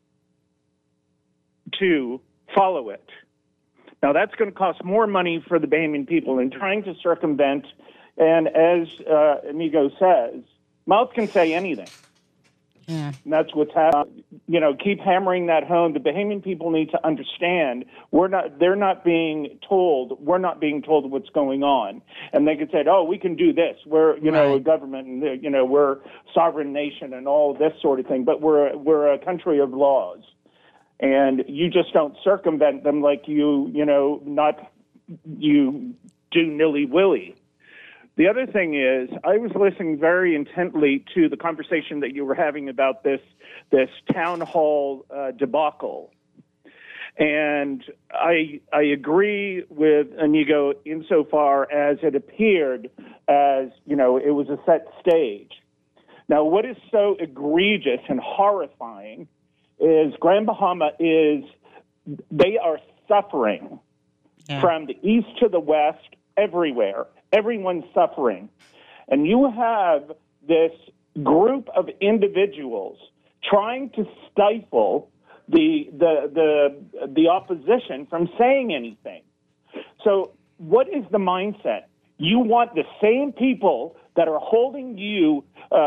to follow it. Now, that's going to cost more money for the Bahamian people in trying to circumvent. And as Amigo says, mouth can say anything. Yeah. And that's what's happening. Keep hammering that home. The Bahamian people need to understand they're not being told what's going on. And they could say, oh, we can do this. We're, a government and, we're a sovereign nation and all this sort of thing. But we're a country of laws. And you just don't circumvent them like you do nilly-willy. The other thing is, I was listening very intently to the conversation that you were having about this town hall debacle. And I agree with Inigo insofar as it appeared as, it was a set stage. Now, what is so egregious and horrifying is Grand Bahama they are suffering from the east to the west, everywhere. Everyone's suffering. And you have this group of individuals trying to stifle the opposition from saying anything. So what is the mindset? You want the same people that are holding you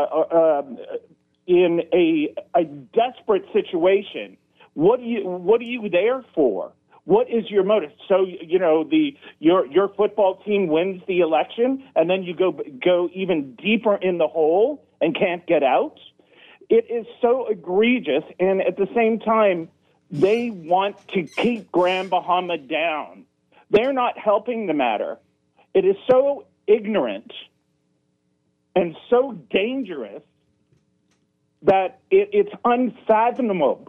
in a desperate situation. What are you there for? What is your motive? So your football team wins the election, and then you go even deeper in the hole and can't get out. It is so egregious, and at the same time, they want to keep Grand Bahama down. They're not helping the matter. It is so ignorant and so dangerous that it's unfathomable.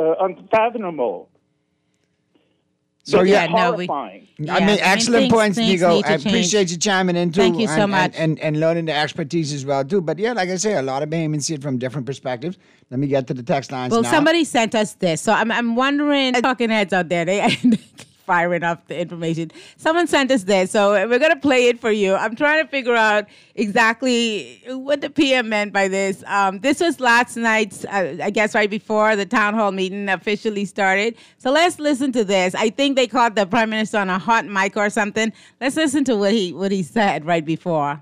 So horrifying. Excellent points, Nico. I appreciate you chiming in too. Thank you so much. And learning the expertise as well too. But yeah, like I say, a lot of Bahamians see it from different perspectives. Let me get to the text lines now. Well, somebody sent us this, so I'm wondering. Talking Heads out there, they firing up the information. Someone sent us this, so we're going to play it for you. I'm trying to figure out exactly what the PM meant by this. This was last night's, I guess right before the town hall meeting officially started. So let's listen to this. I think they caught the Prime Minister on a hot mic or something. Let's listen to what he said right before.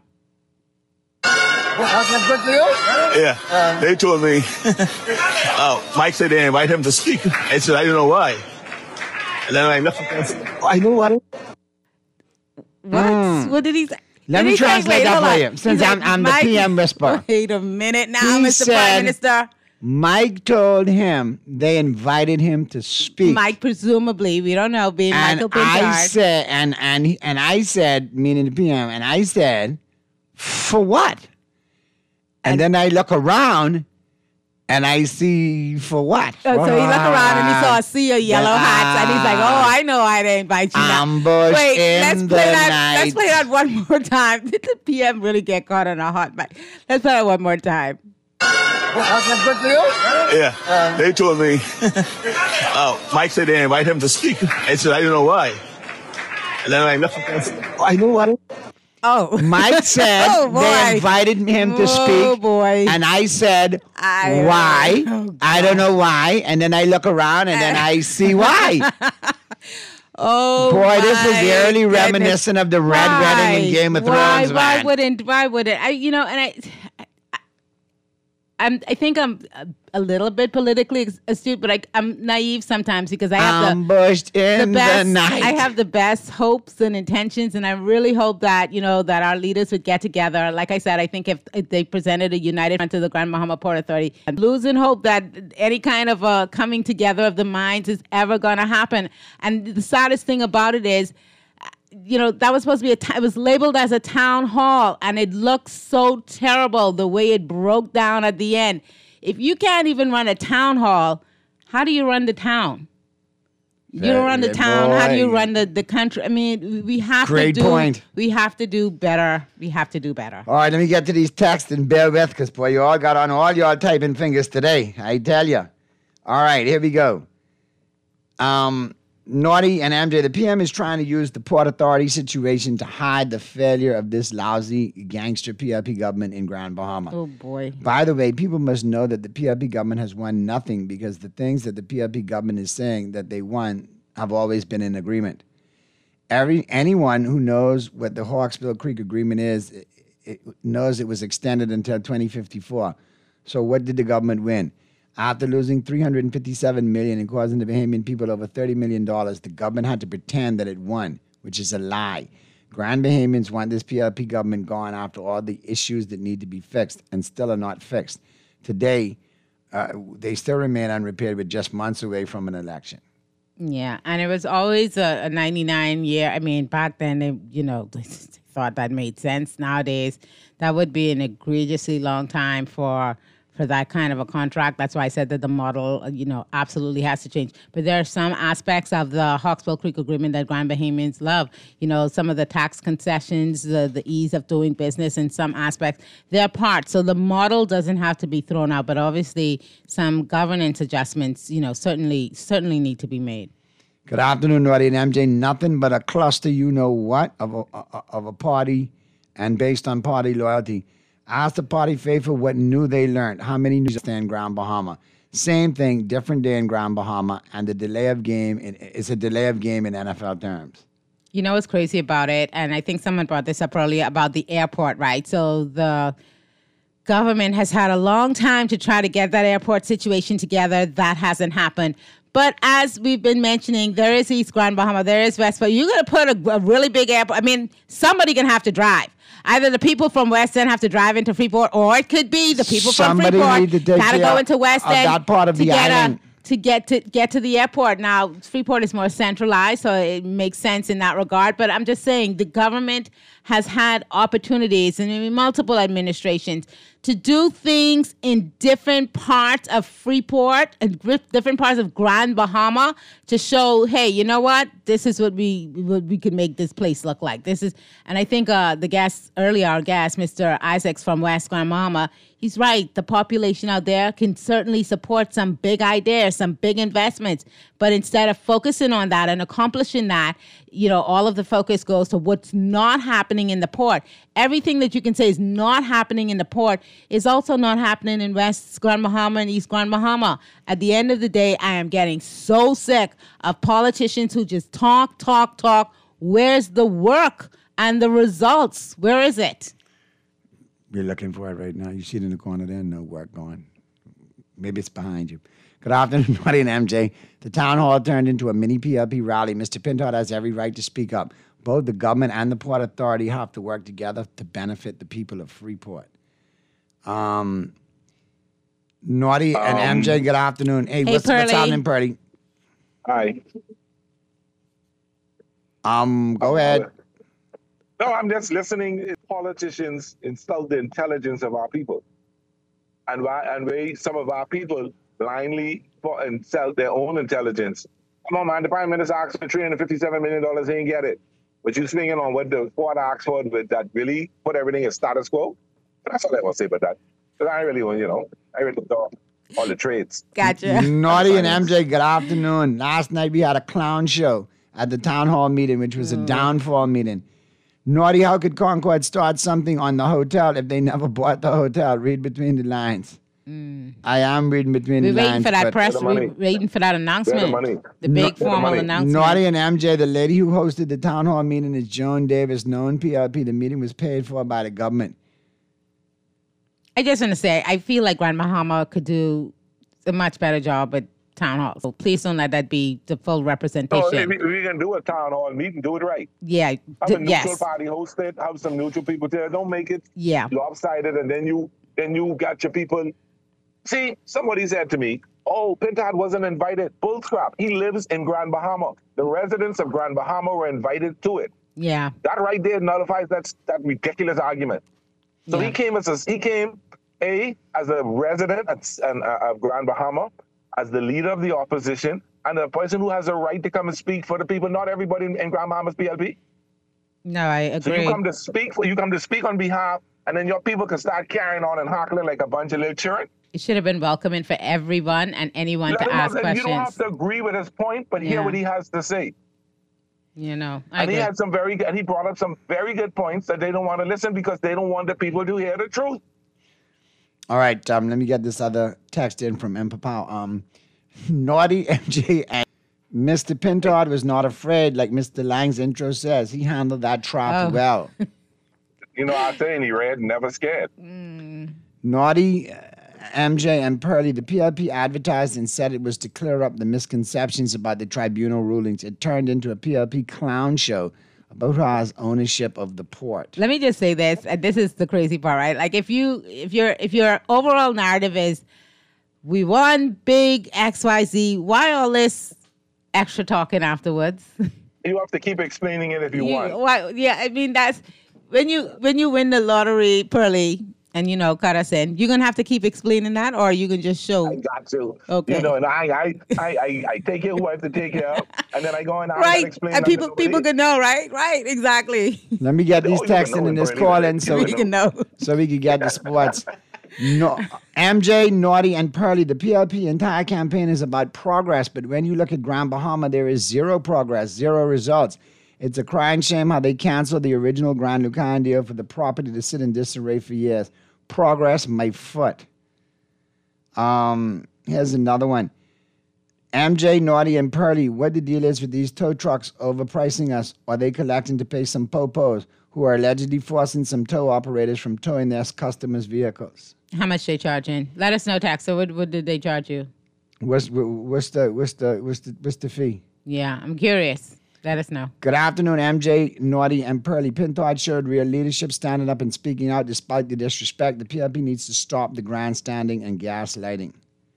Yeah, they told me. Mike said they invite him to speak. I said I don't know why. And then I left. I know what. What? What did he say? Let me translate that for you, since I'm the PM whisperer. Wait a minute now, He Mr. Prime Minister. Mike told him they invited him to speak. Mike, presumably, we don't know, being Michael Pintard. I said, and I said, meaning the PM, and I said, for what? And then I look around, and I see for what? So he looked around and he saw a sea of yellow hats, and he's like, "Oh, I know I didn't invite you." Ambush let's play that one more time. Did the PM really get caught on a hot mic? Let's play that one more time. Yeah, they told me. Mike said they invite him to speak. I said I don't know why. And then I left. I know what. Oh, Mike said they invited him to speak. Oh boy! And I said, why? I don't know why. And then I look around and then I see why. Oh boy, this is really reminiscent of the Red Wedding in Game of Thrones. Why wouldn't? I think I'm a little bit politically astute, but I'm naive sometimes because I have ambushed in the night. I have the best hopes and intentions, and I really hope that that our leaders would get together. Like I said, I think if they presented a united front to the Grand Bahama Port Authority, I'm losing hope that any kind of coming together of the minds is ever going to happen. And the saddest thing about it is, that was supposed to be it was labeled as a town hall, and it looked so terrible the way it broke down at the end. If you can't even run a town hall, how do you run the town? You don't run the town. How do you run the country? I mean, we have Great point. We have to do better. We have to do better. All right, let me get to these texts and bear with, because boy, you all got on all your typing fingers today. I tell you. All right, here we go. Naughty and MJ, the PM is trying to use the Port Authority situation to hide the failure of this lousy gangster PRP government in Grand Bahama. Oh, boy. By the way, people must know that the PRP government has won nothing, because the things that the PRP government is saying that they won have always been in agreement. Anyone who knows what the Hawksbill Creek Agreement is, it knows it was extended until 2054. So what did the government win? After losing $357 million and causing the Bahamian people over $30 million, the government had to pretend that it won, which is a lie. Grand Bahamians want this PRP government gone after all the issues that need to be fixed and still are not fixed. Today, they still remain unrepaired, with just months away from an election. Yeah, and it was always a 99 year. I mean, back then, they thought that made sense. Nowadays, that would be an egregiously long time for that kind of a contract. That's why I said that the model, absolutely has to change. But there are some aspects of the Hawksbill Creek Agreement that Grand Bahamians love. Some of the tax concessions, the ease of doing business, in some aspects, they're part. So the model doesn't have to be thrown out, but obviously some governance adjustments, certainly need to be made. Good afternoon, Naughty and MJ. Nothing but a cluster, of a party, and based on party loyalty. Ask the party faithful what new they learned. How many new stand Grand Bahama? Same thing, different day in Grand Bahama, and the delay of game is a delay of game in NFL terms. You know what's crazy about it, and I think someone brought this up earlier about the airport, right? So the government has had a long time to try to get that airport situation together. That hasn't happened. But as we've been mentioning, there is East Grand Bahama, there is West, but you're going to put a really big airport. I mean, somebody going to have to drive. Either the people from West End have to drive into Freeport, or it could be the people from Freeport got to go into West End that part of the island to get to the airport. Now, Freeport is more centralized, so it makes sense in that regard. But I'm just saying the government has had opportunities, and maybe multiple administrations, to do things in different parts of Freeport and different parts of Grand Bahama to show, hey, you know what? This is what we could make this place look like. And I think our guest, Mr. Isaacs from West Grand Bahama, he's right. The population out there can certainly support some big ideas, some big investments. But instead of focusing on that and accomplishing that, all of the focus goes to what's not happening in the port. Everything that you can say is not happening in the port is also not happening in West Grand Bahama and East Grand Bahama. At the end of the day, I am getting so sick of politicians who just talk. Where's the work and the results? Where is it? We're looking for it right now. You see it in the corner there, no work going. Maybe it's behind you. Good afternoon, Marty and MJ. The town hall turned into a mini PLP rally. Mr. Pintard has every right to speak up. Both the government and the Port Authority have to work together to benefit the people of Freeport. Naughty and MJ, good afternoon. Hey, what's happening, Purdy? Hi. Go ahead. No, I'm just listening. Politicians insult the intelligence of our people, and some of our people blindly insult their own intelligence. Come on, man. The Prime Minister asked for $357 million. He ain't get it. But you swinging on what the Ford asked for that really put everything in status quo. That's all I want to say about that. Because I really want, I really know all the trades. Gotcha. Naughty and MJ, good afternoon. Last night we had a clown show at the town hall meeting, which was a downfall meeting. Naughty, how could Concord start something on the hotel if they never bought the hotel? Read between the lines. I am reading between the lines. We're waiting for that press. We're waiting for that announcement. The big formal announcement. Naughty and MJ, the lady who hosted the town hall meeting is Joan Davis, known PLP. The meeting was paid for by the government. I just want to say, I feel like Grand Bahama could do a much better job at town hall. So please don't let that be the full representation. So if we can do a town hall meeting, do it right. Yeah. Have a neutral party host it. Have some neutral people there. Don't make it lopsided, and then you got your people. See, somebody said to me, "Oh, Pintard wasn't invited." Bullcrap. He lives in Grand Bahama. The residents of Grand Bahama were invited to it. Yeah. That right there nullifies that ridiculous argument. So he came as a resident of Grand Bahama, as the leader of the opposition, and a person who has a right to come and speak for the people. Not everybody in Grand Bahama's PLP. No, I agree. So you come to speak on behalf, and then your people can start carrying on and hackling like a bunch of little children. It should have been welcoming for everyone and anyone to ask questions. You don't have to agree with his point, but hear what he has to say. He brought up some very good points that they don't want to listen because they don't want the people to hear the truth. All right, let me get this other text in from M. Papau. Naughty MJ and Mr. Pintard was not afraid, like Mr. Lang's intro says. He handled that trap well. I'm saying he read, never scared. Naughty MJ and Pearlie, the PLP advertised and said it was to clear up the misconceptions about the tribunal rulings. It turned into a PLP clown show about who has ownership of the port. Let me just say this, and this is the crazy part, right? Like if your overall narrative is we won big XYZ, why all this extra talking afterwards? You have to keep explaining it if you want. I mean that's when you win the lottery, Pearlie. And, Carson, you're going to have to keep explaining that, or you can just show? I got to. Okay. And I take it who I have to take care of, and then I go and I explain. And people can know, right? Right, exactly. Let me get these texts in this call in so we can know. So we can get the sports. No, MJ, Naughty, and Pearlie, the PLP entire campaign is about progress, but when you look at Grand Bahama, there is zero progress, zero results. It's a crying shame how they canceled the original Grand Lucan deal for the property to sit in disarray for years. Progress, my foot. Here's another one. MJ, Naughty, and Pearlie, what the deal is with these tow trucks overpricing us? Or are they collecting to pay some popos who are allegedly forcing some tow operators from towing their customers' vehicles? How much they charging? Let us know, Tax. So what did they charge you? What's the fee? Yeah, I'm curious. Let us know. Good afternoon, MJ, Naughty, and Pearlie. Pintard showed real leadership, standing up and speaking out despite the disrespect. The PLP needs to stop the grandstanding and gaslighting.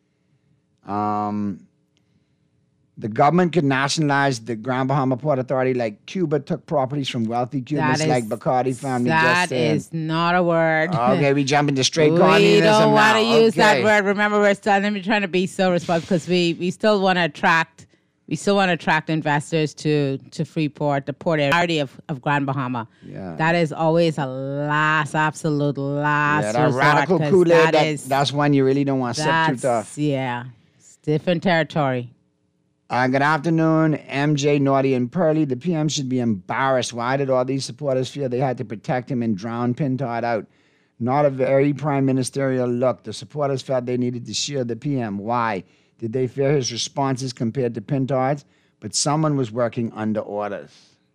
The government could nationalize the Grand Bahama Port Authority like Cuba took properties from wealthy Cubans like Bacardi family. That is not a word. Okay, we jump into straight communism now. We don't want to use that word. Remember, we're trying to be so responsible because we still want to attract... We still want to attract investors to Freeport, the port area of Grand Bahama. Yeah. That is always a absolute last that resort. Radical Kool-Aid, that's one you really don't want to sip too tough. Yeah, it's different territory. Good afternoon, MJ, Naughty, and Pearlie. The PM should be embarrassed. Why did all these supporters feel they had to protect him and drown Pintard out? Not a very prime ministerial look. The supporters felt they needed to shield the PM. Why? Did they fear his responses compared to Pintard's? But someone was working under orders.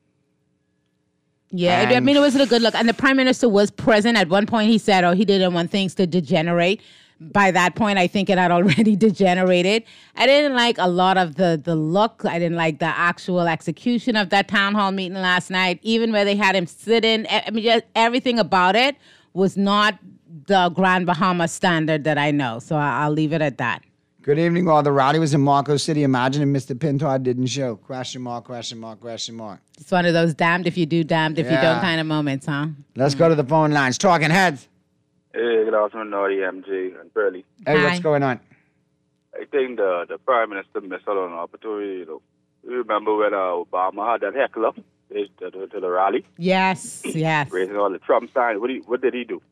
Yeah, it wasn't a good look. And the Prime Minister was present. At one point he said, he didn't want things to degenerate. by that point, I think it had already degenerated. I didn't like a lot of the look. I didn't like the actual execution of that town hall meeting last night, even where they had him sit in. I mean, just everything about it was not the Grand Bahama standard that I know. So I'll leave it at that. Good evening, all. The rally was in Marco City. Imagine if Mr. Pinto didn't show. Question mark, question mark, question mark. It's one of those damned if you do, damned if you don't kind of moments, huh? Let's go to the phone lines. Talking Heads. Hey, good afternoon, Naughty, MJ, and Burley. Hey, what's going on? I think the Prime Minister missed out on an opportunity. You remember when Obama had that heckler to the rally? Yes. Raising all the Trump signs. What did he do?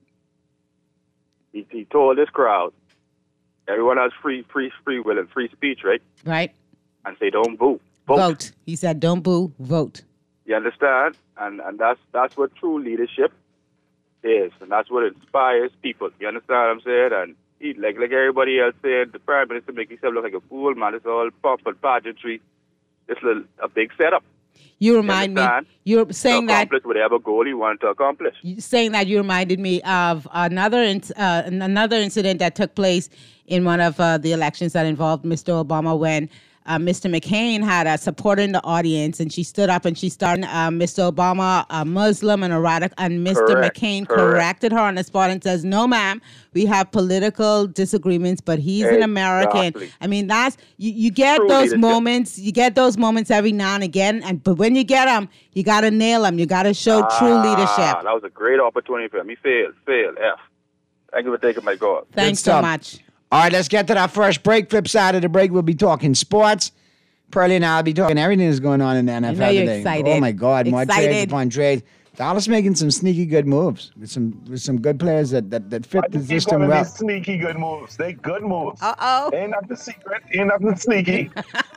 He told this crowd, everyone has free will and free speech, right? Right. And say, don't boo. Vote. He said, don't boo, vote. You understand? And that's what true leadership is. And that's what inspires people. You understand what I'm saying? And he, like everybody else said, the Prime Minister make himself look like a fool, man. It's all pomp and pageantry. It's a big setup. You remind me. You're saying to that accomplish whatever goal he wanted to accomplish. Saying that, you reminded me of another incident that took place in one of the elections that involved Mr. Obama when Mr. McCain had a supporter in the audience, and she stood up and she started Mr. Obama, a Muslim and a radical, and Mr. McCain corrected her on the spot and says, "No, ma'am, we have political disagreements, but he's an American." I mean, that's you get true those leadership. Moments. You get those moments every now and again, but when you get them, you got to nail them. You got to show true leadership. That was a great opportunity for him. He failed. F. Thank you for taking my call. Thanks so much. All right, let's get to that first break. Flip side of the break, we'll be talking sports. Pearlie and I will be talking everything that's going on in the NFL you're today. excited. Oh, my God. More trades upon trades. Dallas making some sneaky good moves with some good players that fit the system well. Sneaky good moves. They good moves. Uh-oh. Ain't nothing secret. Ain't nothing sneaky.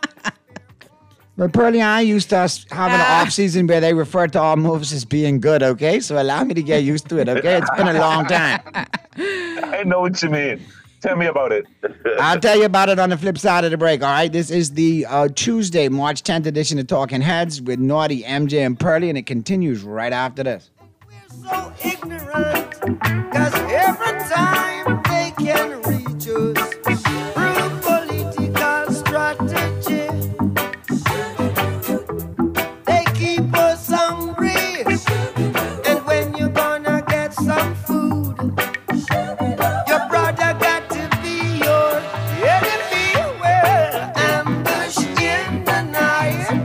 But Pearlie and I used to us having an off-season where they refer to all moves as being good, okay? So allow me to get used to it, okay? It's been a long time. I know what you mean. Tell me about it. I'll tell you about it on the flip side of the break, all right? This is the Tuesday, March 10th edition of Talking Heads with Naughty, MJ, and Pearlie, and it continues right after this. So ignorant, 'cause every time they can reach us through political strategy, they keep us hungry. And when you're gonna get some food, your brother got to be your enemy. Well, ambush in the night,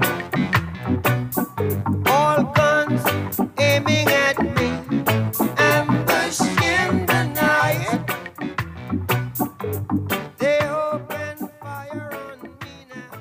all guns aiming at me. Ambush in the night, they open fire on me now.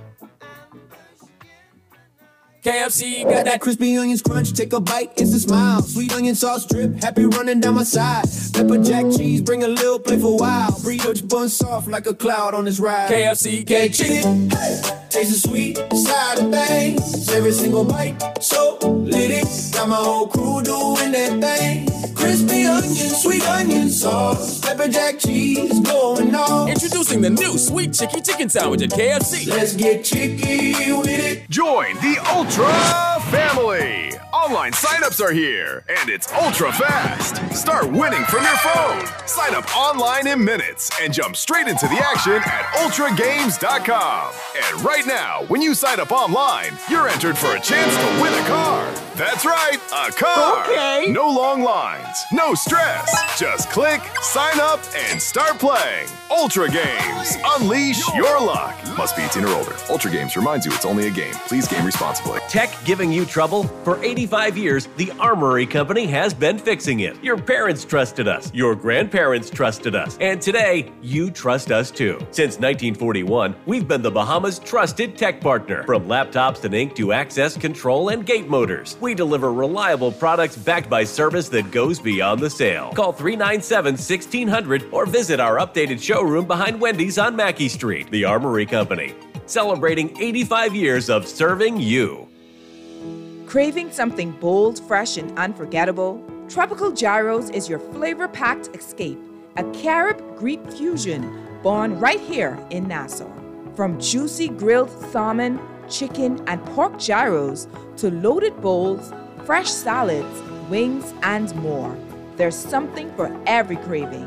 KFC got that crispy onions crunch. Take a bite, it's a smile. Sweet onion sauce drip, happy running down my side. Pepper jack cheese, bring a little playful wow. Burrito bun soft like a cloud on this ride. KFC cake chicken, hey. Taste the sweet side of things. Every single bite, so litty. Got my whole crew doing that thing. Crispy onion, sweet onion sauce. Pepper jack cheese, going on. Introducing the new Sweet Chicky Chicken Sandwich at KFC. Let's get chicky with it. Join the Ultra family. Online signups are here, and it's ultra fast. Start winning from your phone. Sign up online in minutes and jump straight into the action at ultragames.com. And right now, when you sign up online, you're entered for a chance to win a car. That's right, a car. Okay. No long lines, no stress. Just click, sign up, and start playing. Ultra Games. Unleash your luck. Must be 18 or older. Ultra Games reminds you it's only a game. Please game responsibly. Tech giving you trouble? For 85 years, the Armory Company has been fixing it. Your parents trusted us. Your grandparents trusted us. And today, you trust us too. Since 1941, we've been the Bahamas' trusted tech partner. From laptops and ink to access control and gate motors, we deliver reliable products backed by service that goes beyond the sale. Call 397-1600 or visit our updated showroom behind Wendy's on Mackey Street. The Armory Company, celebrating 85 years of serving you. Craving something bold, fresh, and unforgettable? Tropical Gyros is your flavor-packed escape, a Carib-Greek fusion born right here in Nassau. From juicy grilled salmon, chicken, and pork gyros to loaded bowls, fresh salads, wings, and more, there's something for every craving.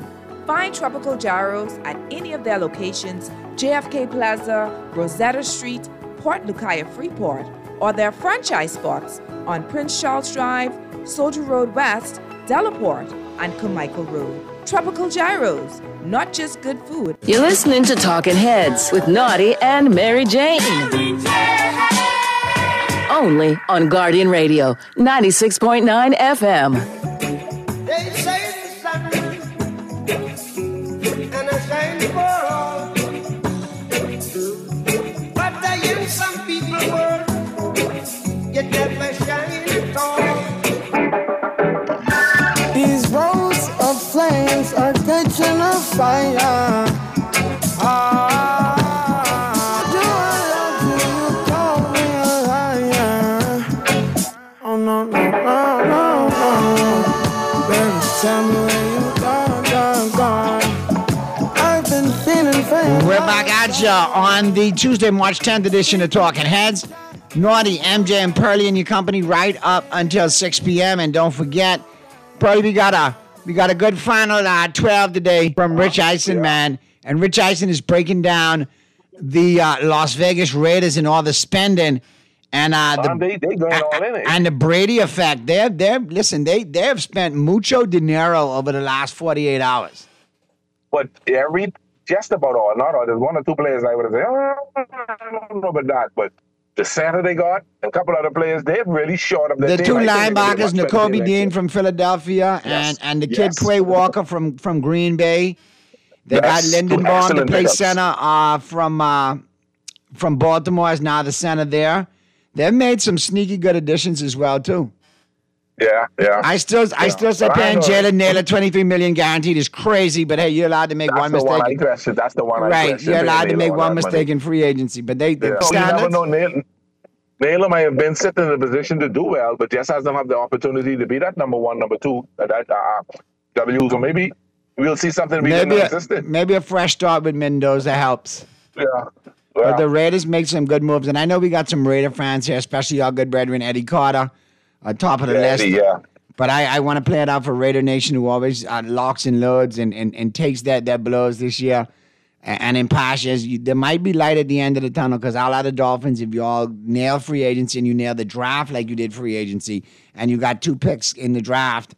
Find Tropical Gyros at any of their locations, JFK Plaza, Rosetta Street, Port Lucaya Freeport, or their franchise spots on Prince Charles Drive, Soldier Road West, Delaport, and Carmichael Road. Tropical Gyros, not just good food. You're listening to Talking Heads with Naughty and Mary Jane. Only on Guardian Radio, 96.9 FM. They say the sun and I shine for all. But I am some people world, yet never shine at all. These rows of flames are catching a fire. Do I love you? You call me a liar. Oh no, no, no, no, no. Baby, tell me where you gone. I've been feeling fine. We're back at ya on the Tuesday, March 10th edition of Talking Heads. Naughty, MJ, and Pearly in your company right up until 6 p.m. And don't forget, Pearly, we got a good final 12 today from Rich Eisen, man. And Rich Eisen is breaking down the Las Vegas Raiders and all the spending. And they going all in it. And the Brady effect. They have spent mucho dinero over the last 48 hours. But just about all, not all. There's one or two players I would have said, I don't know about that. But the center they got, and a couple other players, they're really short of the two linebackers, Nakobe Dean from Philadelphia, and the kid Quay Walker from Green Bay. They got Lindenbaum to play center from Baltimore is now the center there. They've made some sneaky good additions as well too. Yeah. I still say paying Jalen Naylor $23 million guaranteed is crazy, but hey, you're allowed to make one mistake. That's the one I right, you're allowed to make one mistake in free agency, but they standards. You never know. Naylor might have been sitting in a position to do well, but just hasn't have the opportunity to be that number one, number two, W. So maybe we'll see something non-existent. Maybe a fresh start with Mendoza helps. Yeah. But the Raiders make some good moves, and I know we got some Raider fans here, especially our good brethren Eddie Carter, top of the list. Eddie, yeah. But I want to play it out for Raider Nation, who always locks and loads and takes their blows this year. And in Pashas, there might be light at the end of the tunnel because all other Dolphins, if you all nail free agency and you nail the draft like you did free agency, and you got 2 picks in the draft,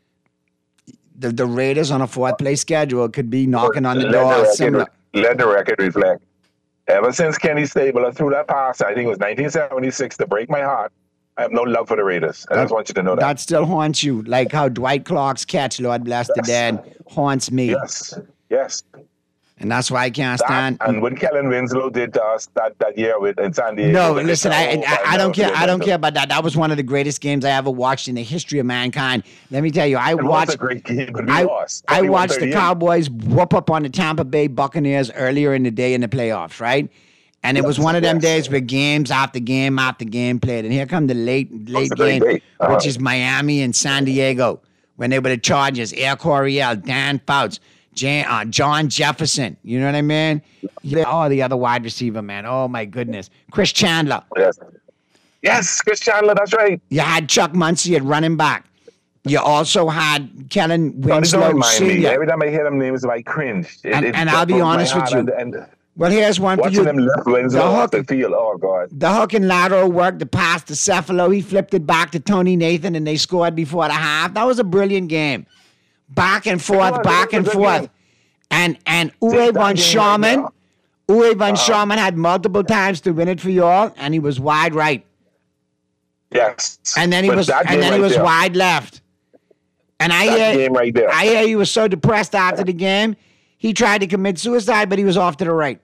the Raiders on a 4th place schedule could be knocking on the door. Let the record reflect. Ever since Kenny Stabler threw that pass, I think it was 1976, to break my heart, I have no love for the Raiders. I just want you to know that. That still haunts you, like how Dwight Clark's catch, Lord bless the dead, haunts me. Yes. And that's why I can't stand. And what Kellen Winslow did to us that year in San Diego. No, listen, I don't care. I don't care about that. That was one of the greatest games I ever watched in the history of mankind. Let me tell you, it was a great game, but we lost. I watched the Cowboys whoop up on the Tampa Bay Buccaneers earlier in the day in the playoffs, right? And it was one of them days where games after game after game played. And here come the late game, which is Miami and San Diego, when they were the Chargers, Air Coryell, Dan Fouts, John Jefferson. You know what I mean? Oh, the other wide receiver, man. Oh, my goodness. Chris Chandler. Yes, Chris Chandler, that's right. You had Chuck Muncie at running back. You also had Kellen Winslow Sr. Every time I hear them names, I cringe. And I'll be honest with you. Well, here's one for you. Watching them left Winslow off the field, oh, God. The hook and lateral work, the pass to Cephalo, he flipped it back to Tony Nathan, and they scored before the half. That was a brilliant game. Back and forth. And Uwe von Sharman had multiple times to win it for you all, and he was wide right. Yes. And then he was wide left. And I hear he was so depressed after the game, he tried to commit suicide, but he was off to the right.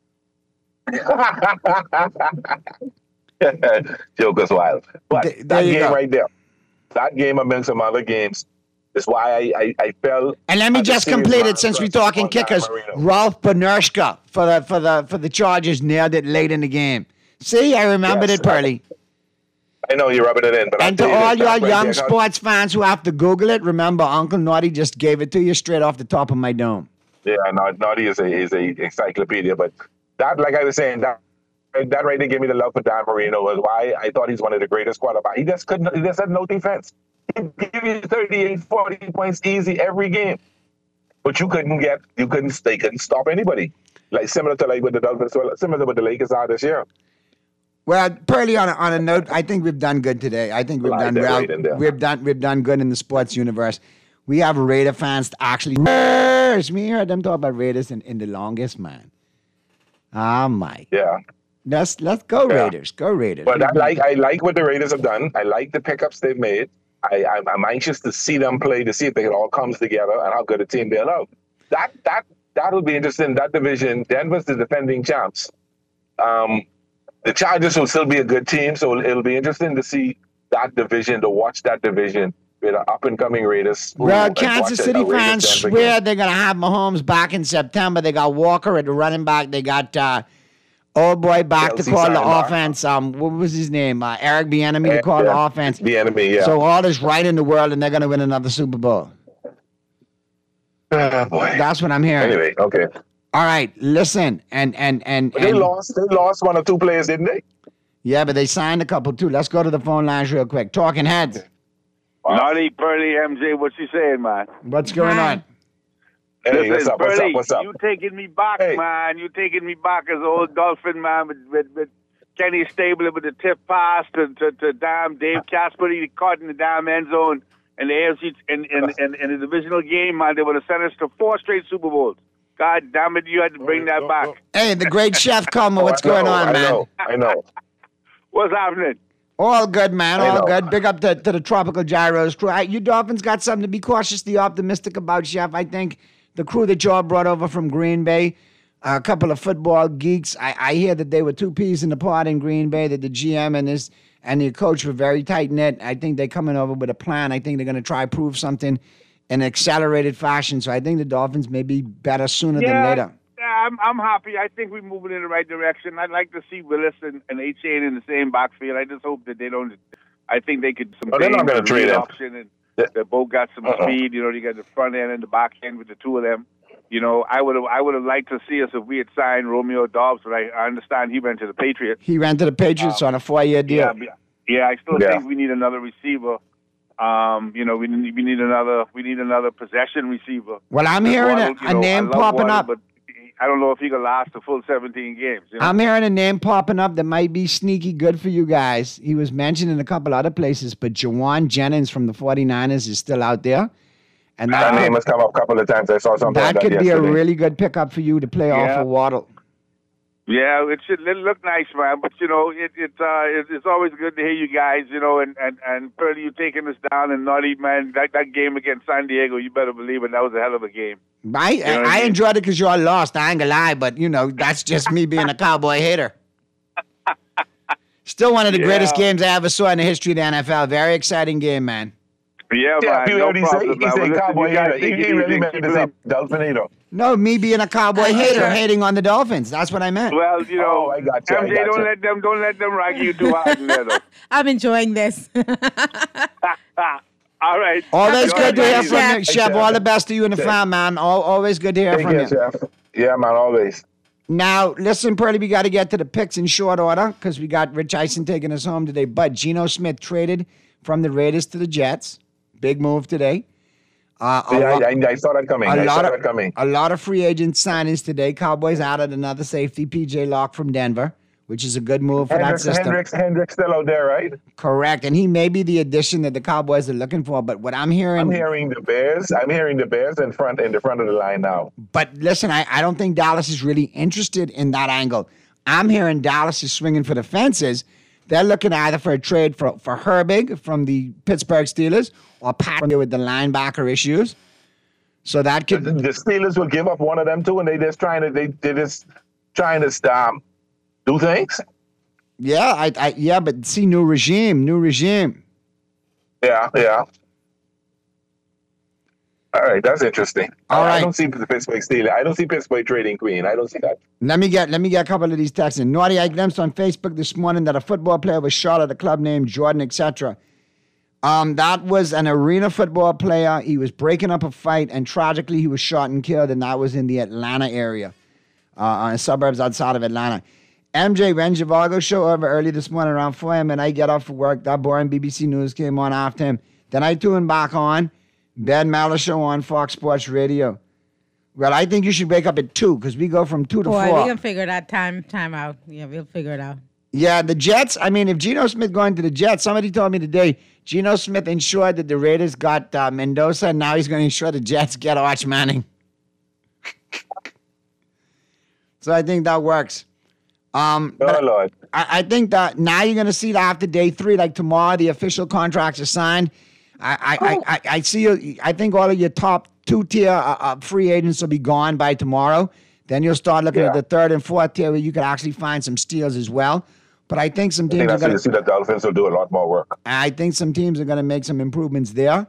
Joke was wild. But that game right there, that game among some other games, is why I felt. And let me just complete it since we're talking kickers. Ralph Benershka for the Chargers nailed it late in the game. See, I remembered it, Pearly. I know you're rubbing it in, but and to all your young sports fans who have to Google it, remember Uncle Naughty just gave it to you straight off the top of my dome. Yeah, Naughty is a encyclopedia, but that, like I was saying, that right there gave me the love for Dan Marino. Was why I thought he's one of the greatest quarterbacks. He just had no defense. He'd give you 38, 40 points easy every game. but they couldn't stop anybody. Like similar to like with the Dolphins, similar to what the Lakers are this year. Well, Pearly, on a note, I think we've done good today. I think we've done well. We've done good in the sports universe. We have Raider fans to actually. We heard them talk about Raiders in the longest, man. Ah, Mike. Yeah. Let's go Raiders. Go Raiders. But I like what the Raiders have done. I like the pickups they've made. I'm anxious to see them play to see if it all comes together and how good a team they'll have. That will be interesting. That division, Denver's the defending champs. The Chargers will still be a good team, so it'll be interesting to see that division, to watch that division with the up-and-coming Raiders. Well, Kansas City fans swear they're going to have Mahomes back in September. They got Walker at the running back. They got old boy back to call the offense. What was his name? Eric Bieniemy to call the offense. Bieniemy, yeah. So all is right in the world, and they're going to win another Super Bowl. Oh, boy. That's what I'm hearing. Anyway, okay. All right, listen, and they lost one or two players, didn't they? Yeah, but they signed a couple too. Let's go to the phone lines real quick. Talking Heads. Naughty, Pearly, MJ, what's she saying, man? What's going on? Hey, Listen, what's up? You taking me back, man. You taking me back as old Dolphin, man, with Kenny Stabler with the tip pass to damn Dave Casper caught in the damn end zone in the AFC in the divisional game, man. They would have sent us to 4 straight Super Bowls. God damn it, you had to bring that back. Hey, the great Chef Comer, what's going on, man? I know. What's happening? All good, man. All good. Big up to the Tropical Gyros crew. You Dolphins got something to be cautiously optimistic about, Chef. I think the crew that y'all brought over from Green Bay, a couple of football geeks. I hear that they were 2 peas in the pod in Green Bay, that the GM and the coach were very tight-knit. I think they're coming over with a plan. I think they're going to try to prove something in accelerated fashion. So I think the Dolphins may be better sooner than later. Yeah, I'm happy. I think we're moving in the right direction. I'd like to see Willis and A-Chain in the same backfield. I just hope that they don't. I think they could. They're not going to trade him. And they both got some speed. You know, you got the front end and the back end with the two of them. You know, I would have liked to see us if we had signed Romeo Dobbs, but I understand he went to the Patriots. He ran to the Patriots on a 4-year deal. Yeah, I still think we need another receiver. You know, we need another possession receiver. Well, I'm hearing a name popping up. But I don't know if he can last the full 17 games. You know? I'm hearing a name popping up that might be sneaky good for you guys. He was mentioned in a couple other places, but Jawan Jennings from the 49ers is still out there. And that name has come up a couple of times. I saw something that could be a really good pickup for you to play off of Waddle. Yeah, it should look nice, man. But you know, it's always good to hear you guys. You know, and Pearly, you taking us down, and Naughty, man, that game against San Diego, you better believe it. That was a hell of a game. I enjoyed it because y'all lost. I ain't gonna lie, but you know, that's just me being a Cowboy hater. Still one of the greatest games I ever saw in the history of the NFL. Very exciting game, man. Yeah, man. No problem, he said Cowboy hater. He really meant to say Dolphin hater. No, me being a Cowboy hater, hating on the Dolphins. That's what I meant. Well, you know, I got you. MJ, don't let them rag you too hard in there, though. I'm enjoying this. All right. Always good to hear from you, Chef. All the best to you and the fam, man. Always good to hear from you. Chef. Yeah, man, always. Now, listen, Pearly, we got to get to the picks in short order because we got Rich Eisen taking us home today. But Geno Smith traded from the Raiders to the Jets. Big move today. I saw that coming. A lot of free agent signings today. Cowboys added another safety, PJ Locke from Denver, which is a good move for that system. Hendricks still out there, right? Correct, and he may be the addition that the Cowboys are looking for. But what I'm hearing the Bears. I'm hearing the Bears in the front of the line now. But listen, I don't think Dallas is really interested in that angle. I'm hearing Dallas is swinging for the fences. They're looking either for a trade for Herbig from the Pittsburgh Steelers or Pat with the linebacker issues. So that could the Steelers will give up one of them too, and they're just trying to stop do things. Yeah, but see, new regime. Yeah. All right, that's interesting. I don't see the Pittsburgh Steelers. I don't see Pittsburgh trading Queen. I don't see that. Let me get a couple of these texts in. Naughty, I glimpsed on Facebook this morning that a football player was shot at a club named Jordan, etc. That was an arena football player. He was breaking up a fight, and tragically, he was shot and killed, and that was in the Atlanta area, suburbs outside of Atlanta. MJ, when Zhivago show over early this morning around 4 a.m. and I get off for work, that boring BBC News came on after him. Then I tuned back on. Ben Maller Show on Fox Sports Radio. Well, I think you should wake up at 2 because we go from 2 to Boy, 4. we can figure that time out. Yeah, we'll figure it out. Yeah, the Jets. I mean, if Geno Smith going to the Jets, somebody told me today, Geno Smith ensured that the Raiders got Mendoza, and now he's going to ensure the Jets get Arch Manning. So I think that works. Lord. I think that now you're going to see that after day 3, like tomorrow, the official contracts are signed. I see you. I think all of your top 2-tier free agents will be gone by tomorrow. Then you'll start looking at the 3rd and 4th tier where you could actually find some steals as well. But I think some teams are going to see the Dolphins will do a lot more work. I think some teams are going to make some improvements there,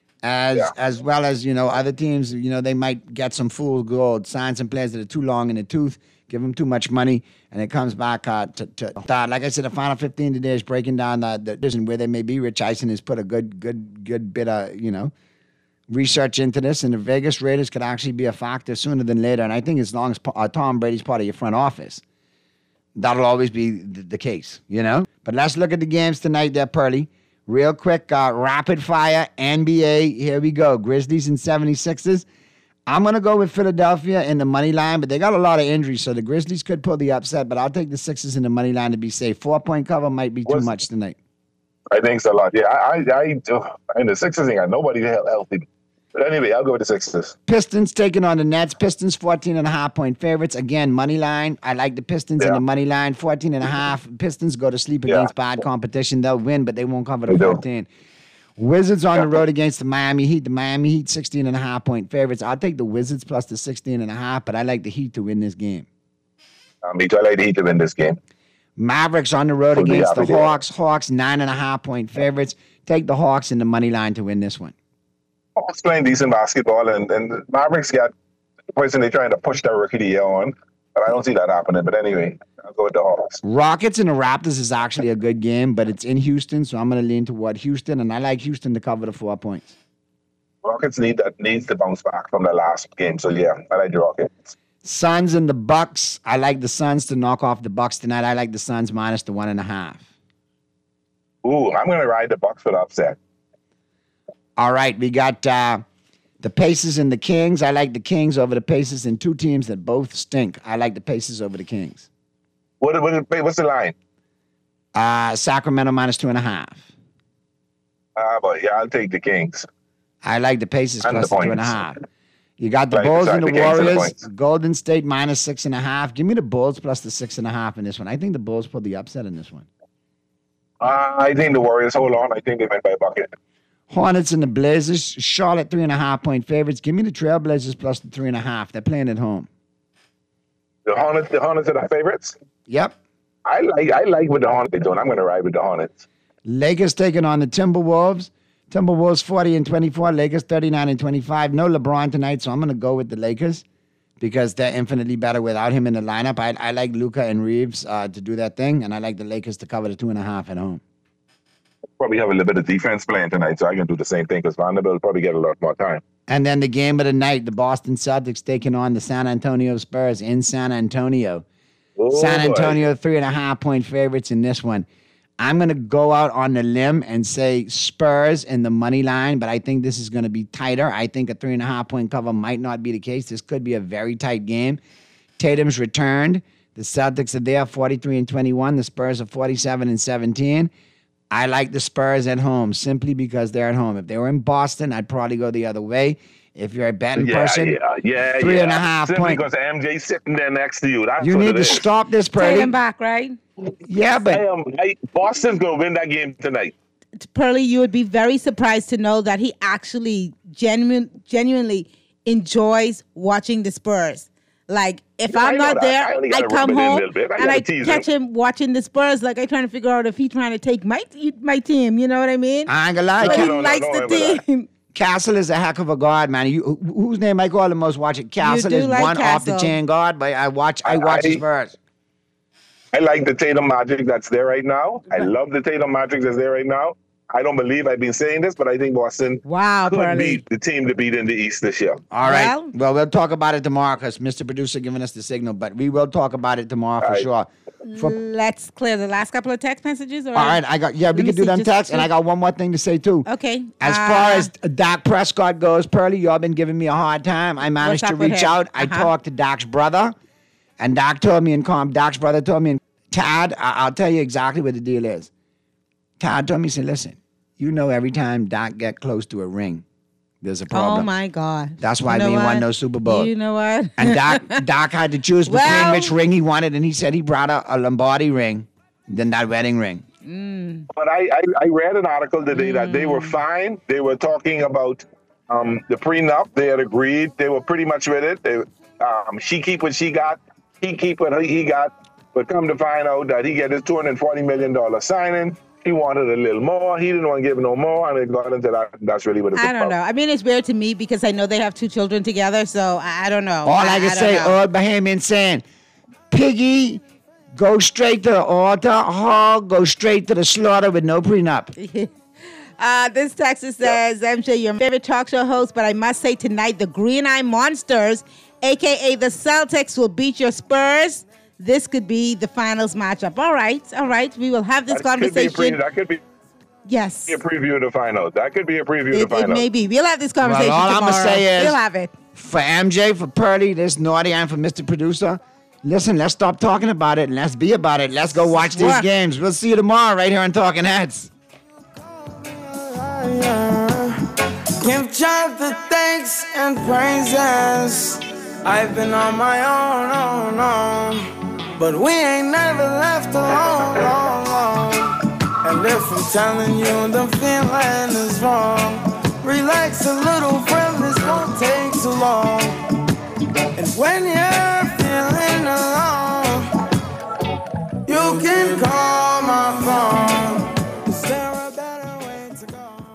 as well as other teams. They might get some fool's gold, sign some players that are too long in the tooth, give them too much money, and it comes back to that. Like I said, the final 15 today is breaking down the division where they may be. Rich Eisen has put a good bit of research into this, and the Vegas Raiders could actually be a factor sooner than later. And I think as long as Tom Brady's part of your front office, that'll always be the case, But let's look at the games tonight there, Pearly. Real quick, rapid fire, NBA. Here we go. Grizzlies and 76ers. I'm going to go with Philadelphia in the money line, but they got a lot of injuries, so the Grizzlies could pull the upset, but I'll take the Sixers in the money line to be safe. 4-point cover might be too much tonight. I think so a lot. Yeah, I the Sixers ain't got nobody healthy. But anyway, I'll go with the Sixers. Pistons taking on the Nets. Pistons 14.5-point favorites. Again, money line. I like the Pistons in the money line. 14.5. Pistons go to sleep against bad competition. They'll win, but they won't cover the 14. Wizards on the road against the Miami Heat. The Miami Heat 16.5-point favorites. I'll take the Wizards plus the 16.5, but I like the Heat to win this game. Me too. I like the Heat to win this game. Mavericks on the road against the Hawks. Hawks 9.5-point favorites. Take the Hawks in the money line to win this one. Hawks playing decent basketball, and Mavericks got the person they're trying to push their rookie of the year on, but I don't see that happening. But anyway, I'll go with the Hawks. Rockets and the Raptors is actually a good game, but it's in Houston, so I'm going to lean toward Houston, and I like Houston to cover the 4 points. Rockets needs to bounce back from the last game, so yeah, I like the Rockets. Suns and the Bucks. I like the Suns to knock off the Bucks tonight. I like the Suns minus the 1.5. Ooh, I'm going to ride the Bucks for the upset. All right, we got the Pacers and the Kings. I like the Kings over the Pacers in 2 teams that both stink. I like the Pacers over the Kings. What's the line? Sacramento minus 2.5. But yeah, I'll take the Kings. I like the Pacers plus the 2.5. You got the Right, Bulls beside and the the Kings and the Warriors. points. Golden State minus 6.5. Give me the Bulls plus the 6.5 in this one. I think the Bulls pulled the upset in this one. I think the Warriors hold on. I think they went by a bucket. Hornets and the Blazers. Charlotte 3.5-point favorites. Give me the Trailblazers plus the 3.5. They're playing at home. The Hornets are the favorites. Yep. I like what the Hornets are doing. I'm going to ride with the Hornets. Lakers taking on the Timberwolves. Timberwolves 40-24. Lakers 39-25. No LeBron tonight, so I'm going to go with the Lakers because they're infinitely better without him in the lineup. I like Luka and Reeves to do that thing, and I like the Lakers to cover the 2.5 at home. Probably have a little bit of defense playing tonight, so I can do the same thing because Vanderbilt will probably get a lot more time. And then the game of the night, the Boston Celtics taking on the San Antonio Spurs in San Antonio. San Antonio 3.5-point favorites in this one. I'm going to go out on the limb and say Spurs in the money line, but I think this is going to be tighter. I think a 3.5-point cover might not be the case. This could be a very tight game. Tatum's returned. The Celtics are there 43-21. The Spurs are 47-17. I like the Spurs at home simply because they're at home. If they were in Boston, I'd probably go the other way. If you're a betting person, 3.5 Simply points. because MJ's sitting there next to you. That's You what need it to is. stop this, Take Pearly. him back, right? Yeah, but Boston's going to win that game tonight. Pearly, you would be very surprised to know that he actually genuinely enjoys watching the Spurs. Like, if I'm not there, I come home and I catch him watching the Spurs. Like, I trying to figure out if he's trying to take my team. You know what I mean? I ain't gonna lie. But he likes the team. Castle is a heck of a guard, man. Whose name I call the most watching? Castle do is like one off the Castle. chain guard, but I watch the Spurs. I like the Tatum Magic that's there right now. I love the Tatum Magic that's there right now. I don't believe I've been saying this, but I think Boston could be the team to beat in the East this year. All right. Well, we'll talk about it tomorrow because Mr. Producer giving us the signal, but we will talk about it tomorrow for sure. Let's clear the last couple of text messages. Or All right, we can do them text, and I got one more thing to say too. Okay. As far as Dak Prescott goes, Pearly, y'all been giving me a hard time. I managed to reach out. I talked to Dak's brother, and Dak's brother told me, Tad, I'll tell you exactly what the deal is. Tad told me, he said, listen, you know every time Dak get close to a ring, there's a problem. Oh, my God. That's why we ain't won no Super Bowl. You know what? And Dak had to choose between which ring he wanted, and he said he brought a Lombardi ring than that wedding ring. But I read an article today that they were fine. They were talking about the prenup. They had agreed. They were pretty much with it. She keep what she got. He keep what he got. But come to find out that he get his $240 million signing. He wanted a little more. He didn't want to give no more, and it got into that. That's really what it's about. I don't know. I mean, it's weird to me because I know they have 2 children together, so I don't know. All I can say, old Bahamian saying, Piggy, go straight to the altar. Hog, go straight to the slaughter with no prenup. This text says, MJ, your favorite talk show host, but I must say tonight the Green Eye Monsters, a.k.a. the Celtics, will beat your Spurs. This could be the finals matchup. All right. We will have this conversation. That could be yes. a preview to find out. That could be a preview to find out. It may be. We'll have this conversation all tomorrow. I'm going to say is, we'll have it. For MJ, for Pearly, this Naughty, and for Mr. Producer, listen, let's stop talking about it and let's be about it. Let's go watch these games. We'll see you tomorrow right here on Talking Heads. Give God the thanks and praises. I've been on my own. But we ain't never left alone. And if I'm telling you the feeling is wrong, relax a little, friend, this won't take too long. And when you're feeling alone, you can call my phone. Is there a better way to go?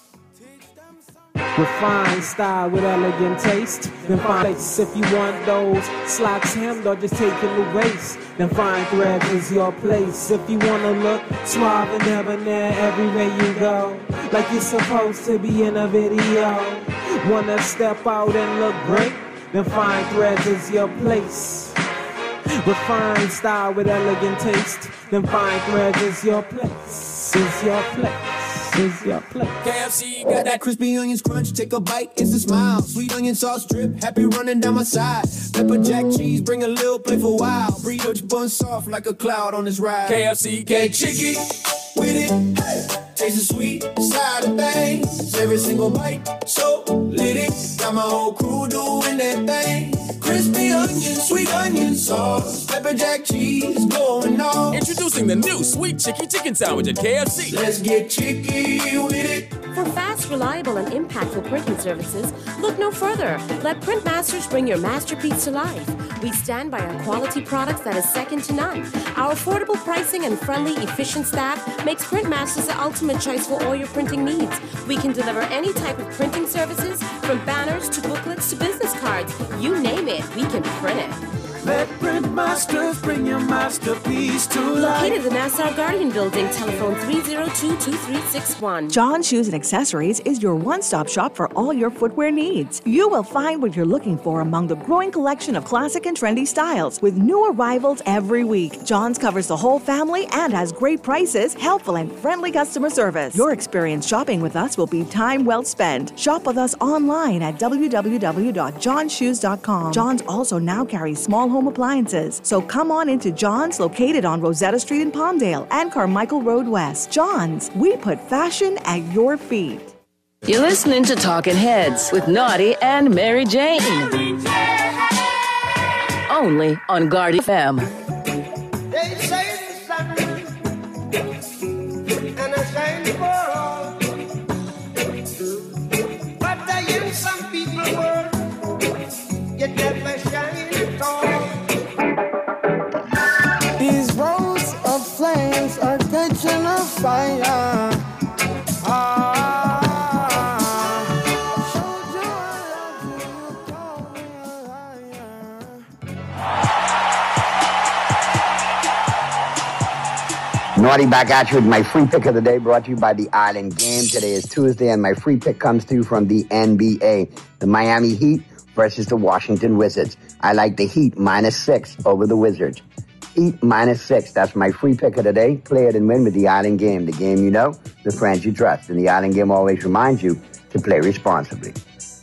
Refined style with elegant taste. Then find place if you want those slacks hemmed or just taking the waist. Then Fine Threads is your place. If you wanna look suave and debonair everywhere you go, like you're supposed to be in a video. Wanna step out and look great? Then Fine Threads is your place. Refined style with elegant taste. Then Fine Threads is your place. Is your place. Is your place. KFC got that crispy onions crunch. Take a bite, it's a smile. Sweet onion sauce drip, happy running down my side. Pepper jack cheese, bring a little playful wow. Burrito bun soft like a cloud on this ride. KFC, get chicky with it. Hey. Taste the sweet side of things. Every single bite, so lit it. Got my whole crew doing that thing. Crispy onion, sweet onion sauce. Pepper jack cheese, going on. Introducing the new Sweet Chicky Chicken Sandwich at KFC. Let's get chicky with it. For fast, reliable, and impactful printing services, look no further. Let Printmasters bring your masterpiece to life. We stand by our quality products that is second to none. Our affordable pricing and friendly, efficient staff makes Printmasters the ultimate choice for all your printing needs. We can deliver any type of printing services, from banners to booklets to business cards. You name it, we can print it. Let Printmasters bring your masterpiece to life. Located in the Nassau Guardian Building, telephone 302-2361. John Shoes and Accessories is your one-stop shop for all your footwear needs. You will find what you're looking for among the growing collection of classic and trendy styles with new arrivals every week. John's covers the whole family and has great prices, helpful and friendly customer service. Your experience shopping with us will be time well spent. Shop with us online at www.johnshoes.com. John's also now carries small home appliances. So come on into John's, located on Rosetta Street in Palmdale and Carmichael Road West. John's, we put fashion at your feet. You're listening to Talking Heads with Naughty and Mary Jane. Only on Guardian FM. They say the sun and I shine for all. But I hear some people world get never shine at all. These roads of flames are catching a fire. Naughty back at you with my free pick of the day, brought to you by the Island Game. Today is Tuesday, and my free pick comes to you from the NBA. The Miami Heat versus the Washington Wizards. I like the Heat -6 over the Wizards. Heat -6. That's my free pick of the day. Play it and win with the Island Game. The game you know, the friends you trust. And the Island Game always reminds you to play responsibly.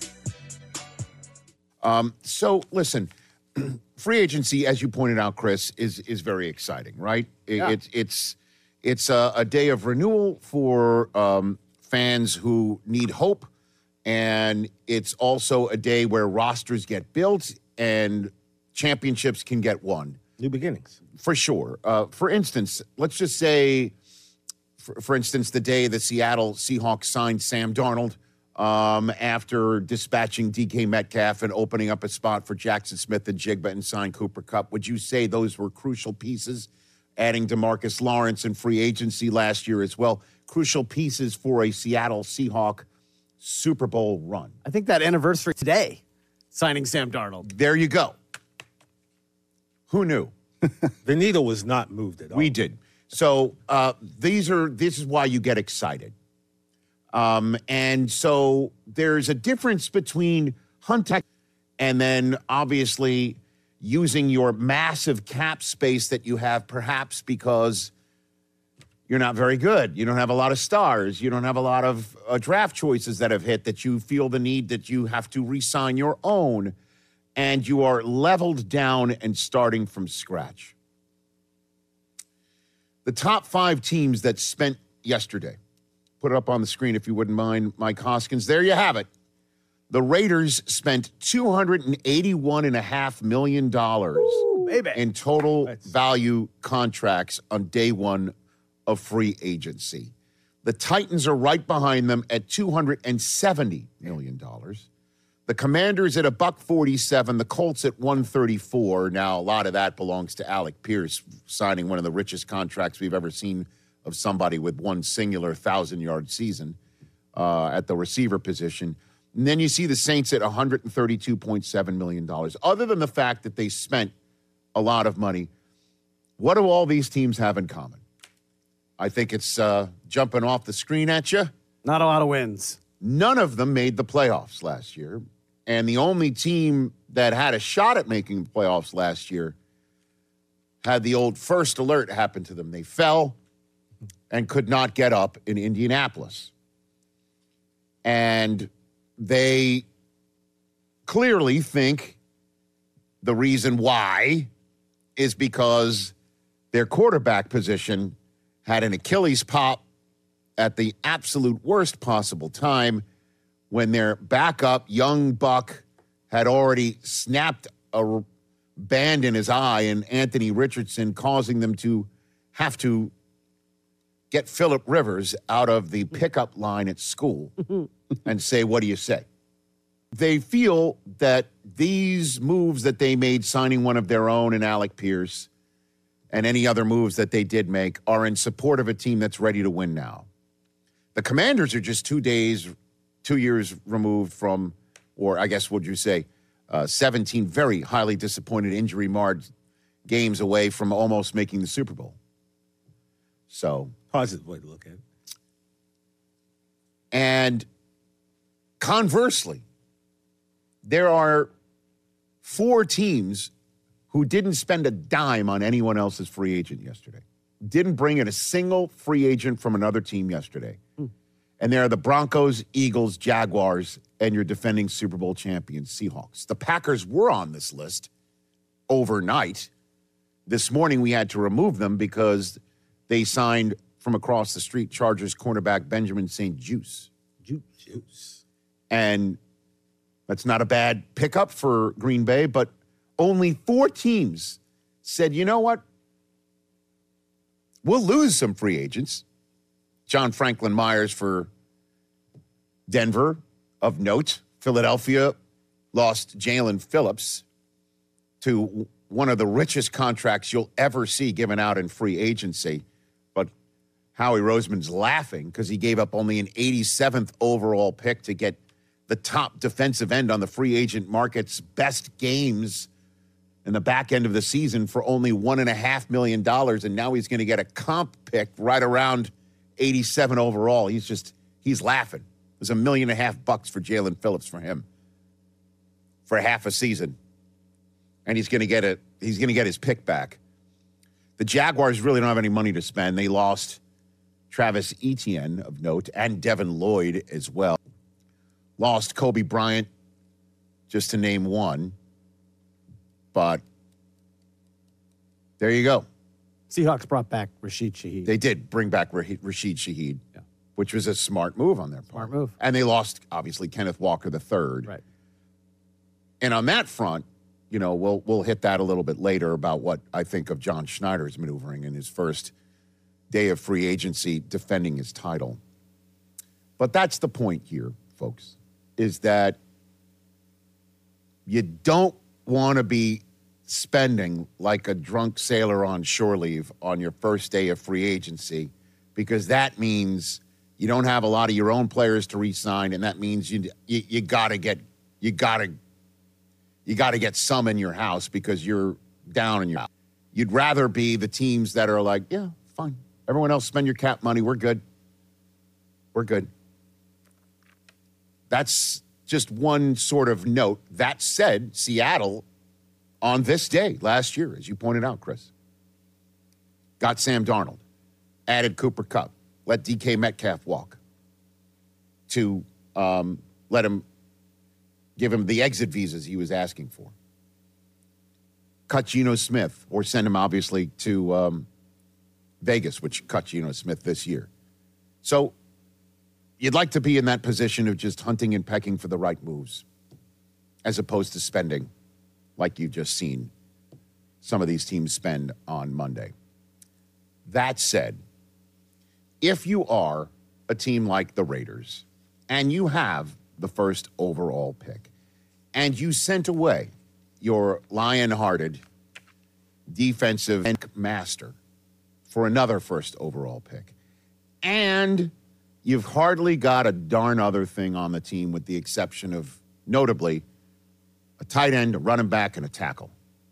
So listen, free agency, as you pointed out, Chris, is very exciting, right? Yeah. It's a day of renewal for fans who need hope, and it's also a day where rosters get built and championships can get won. New beginnings. For sure. For instance, let's just say, for instance, the day the Seattle Seahawks signed Sam Darnold after dispatching DK Metcalf and opening up a spot for Jackson Smith and Jigba and signed Cooper Kupp. Would you say those were crucial pieces, adding DeMarcus Lawrence in free agency last year as well? Crucial pieces for a Seattle Seahawk Super Bowl run. I think that anniversary today, signing Sam Darnold. There you go. Who knew? The needle was not moved at all. We did. So this is why you get excited. And so there's a difference between hunting and then obviously using your massive cap space that you have, perhaps because you're not very good. You don't have a lot of stars. You don't have a lot of draft choices that have hit, that you feel the need that you have to re-sign your own, and you are leveled down and starting from scratch. The top 5 teams that spent yesterday. Put it up on the screen if you wouldn't mind, Mike Hoskins. There you have it. The Raiders spent $281.5 million in total value contracts on day one of free agency. The Titans are right behind them at $270 million. The Commanders at $147, the Colts at $134. Now, a lot of that belongs to Alec Pierce, signing one of the richest contracts we've ever seen of somebody with one singular 1,000-yard season at the receiver position. And then you see the Saints at $132.7 million. Other than the fact that they spent a lot of money, what do all these teams have in common? I think it's jumping off the screen at you. Not a lot of wins. None of them made the playoffs last year. And the only team that had a shot at making the playoffs last year had the old first alert happen to them. They fell and could not get up in Indianapolis. And they clearly think the reason why is because their quarterback position had an Achilles pop at the absolute worst possible time when their backup, young buck, had already snapped a band in his eye, and Anthony Richardson, causing them to have to get Phillip Rivers out of the pickup line at school and say, what do you say? They feel that these moves that they made, signing one of their own in Alec Pierce, and any other moves that they did make, are in support of a team that's ready to win now. The Commanders are just 2 years removed from, or I guess, would you say, 17 very highly disappointed, injury-marred games away from almost making the Super Bowl. So, positive way to look at it. And conversely, there are 4 teams who didn't spend a dime on anyone else's free agent yesterday. Didn't bring in a single free agent from another team yesterday. And they're the Broncos, Eagles, Jaguars, and your defending Super Bowl champions, Seahawks. The Packers were on this list overnight. This morning we had to remove them because they signed from across the street Chargers cornerback Benjamin St. Juice. Juice. And that's not a bad pickup for Green Bay, but only 4 teams said, you know what? We'll lose some free agents. John Franklin Myers for Denver, of note. Philadelphia lost Jalen Phillips to one of the richest contracts you'll ever see given out in free agency. But Howie Roseman's laughing because he gave up only an 87th overall pick to get the top defensive end on the free agent market's best games in the back end of the season for only $1.5 million. And now he's going to get a comp pick right around 87 overall. He's laughing. There's $1.5 million for Jalen Phillips for him for half a season. And he's going to get his pick back. The Jaguars really don't have any money to spend. They lost Travis Etienne of note and Devin Lloyd as well. Lost Kobe Bryant, just to name one. But there you go. Seahawks brought back Rashid Shaheed. They did bring back Rashid Shaheed, which was a smart move on their part. Smart move. And they lost, obviously, Kenneth Walker III. Right. And on that front, you know, we'll hit that a little bit later about what I think of John Schneider's maneuvering in his first day of free agency defending his title. But that's the point here, folks, is that you don't want to be spending like a drunk sailor on shore leave on your first day of free agency, because that means you don't have a lot of your own players to re-sign, and that means you got to get some in your house because you're down in your house. You'd rather be the teams that are like, yeah, fine. Everyone else spend your cap money. We're good. We're good. That's just one sort of note. That said, Seattle, on this day last year, as you pointed out, Chris, got Sam Darnold, added Cooper Kupp, let DK Metcalf walk to let him give him the exit visas he was asking for. Cut Geno Smith, or send him, obviously, to Vegas, which cut Geno Smith this year. So you'd like to be in that position of just hunting and pecking for the right moves, as opposed to spending like you've just seen some of these teams spend on Monday. That said, if you are a team like the Raiders and you have the first overall pick and you sent away your lion-hearted defensive master for another first overall pick, and you've hardly got a darn other thing on the team with the exception of, notably, a tight end, a running back, and a tackle.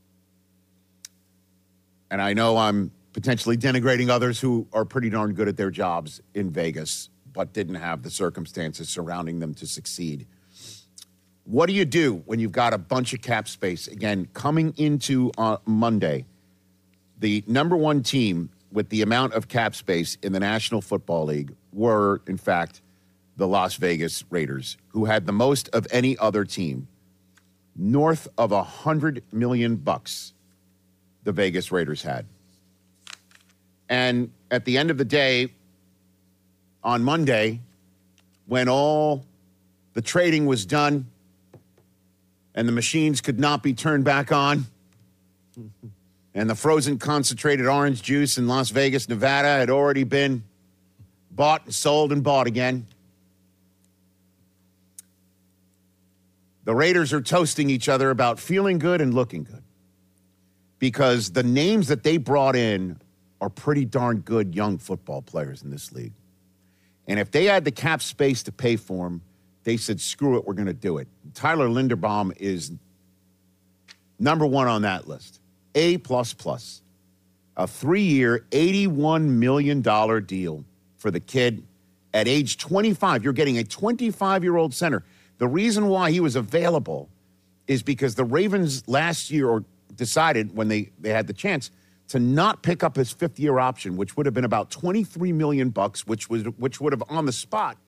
And I know I'm potentially denigrating others who are pretty darn good at their jobs in Vegas, but didn't have the circumstances surrounding them to succeed. What do you do when you've got a bunch of cap space? Again, coming into Monday, the number one team with the amount of cap space in the National Football League were, in fact, the Las Vegas Raiders, who had the most of any other team. North of $100 million the Vegas Raiders had. And at the end of the day, on Monday, when all the trading was done and the machines could not be turned back on, and the frozen concentrated orange juice in Las Vegas, Nevada had already been bought and sold and bought again, the Raiders are toasting each other about feeling good and looking good, because the names that they brought in are pretty darn good young football players in this league. And if they had the cap space to pay for them, they said, screw it, we're going to do it. Tyler Linderbaum is number one on that list. A++. A 3-year, $81 million deal for the kid at age 25. You're getting a 25-year-old center. The reason why he was available is because the Ravens last year decided, when they had the chance, to not pick up his fifth-year option, which would have been about $23 million, which would have on the spot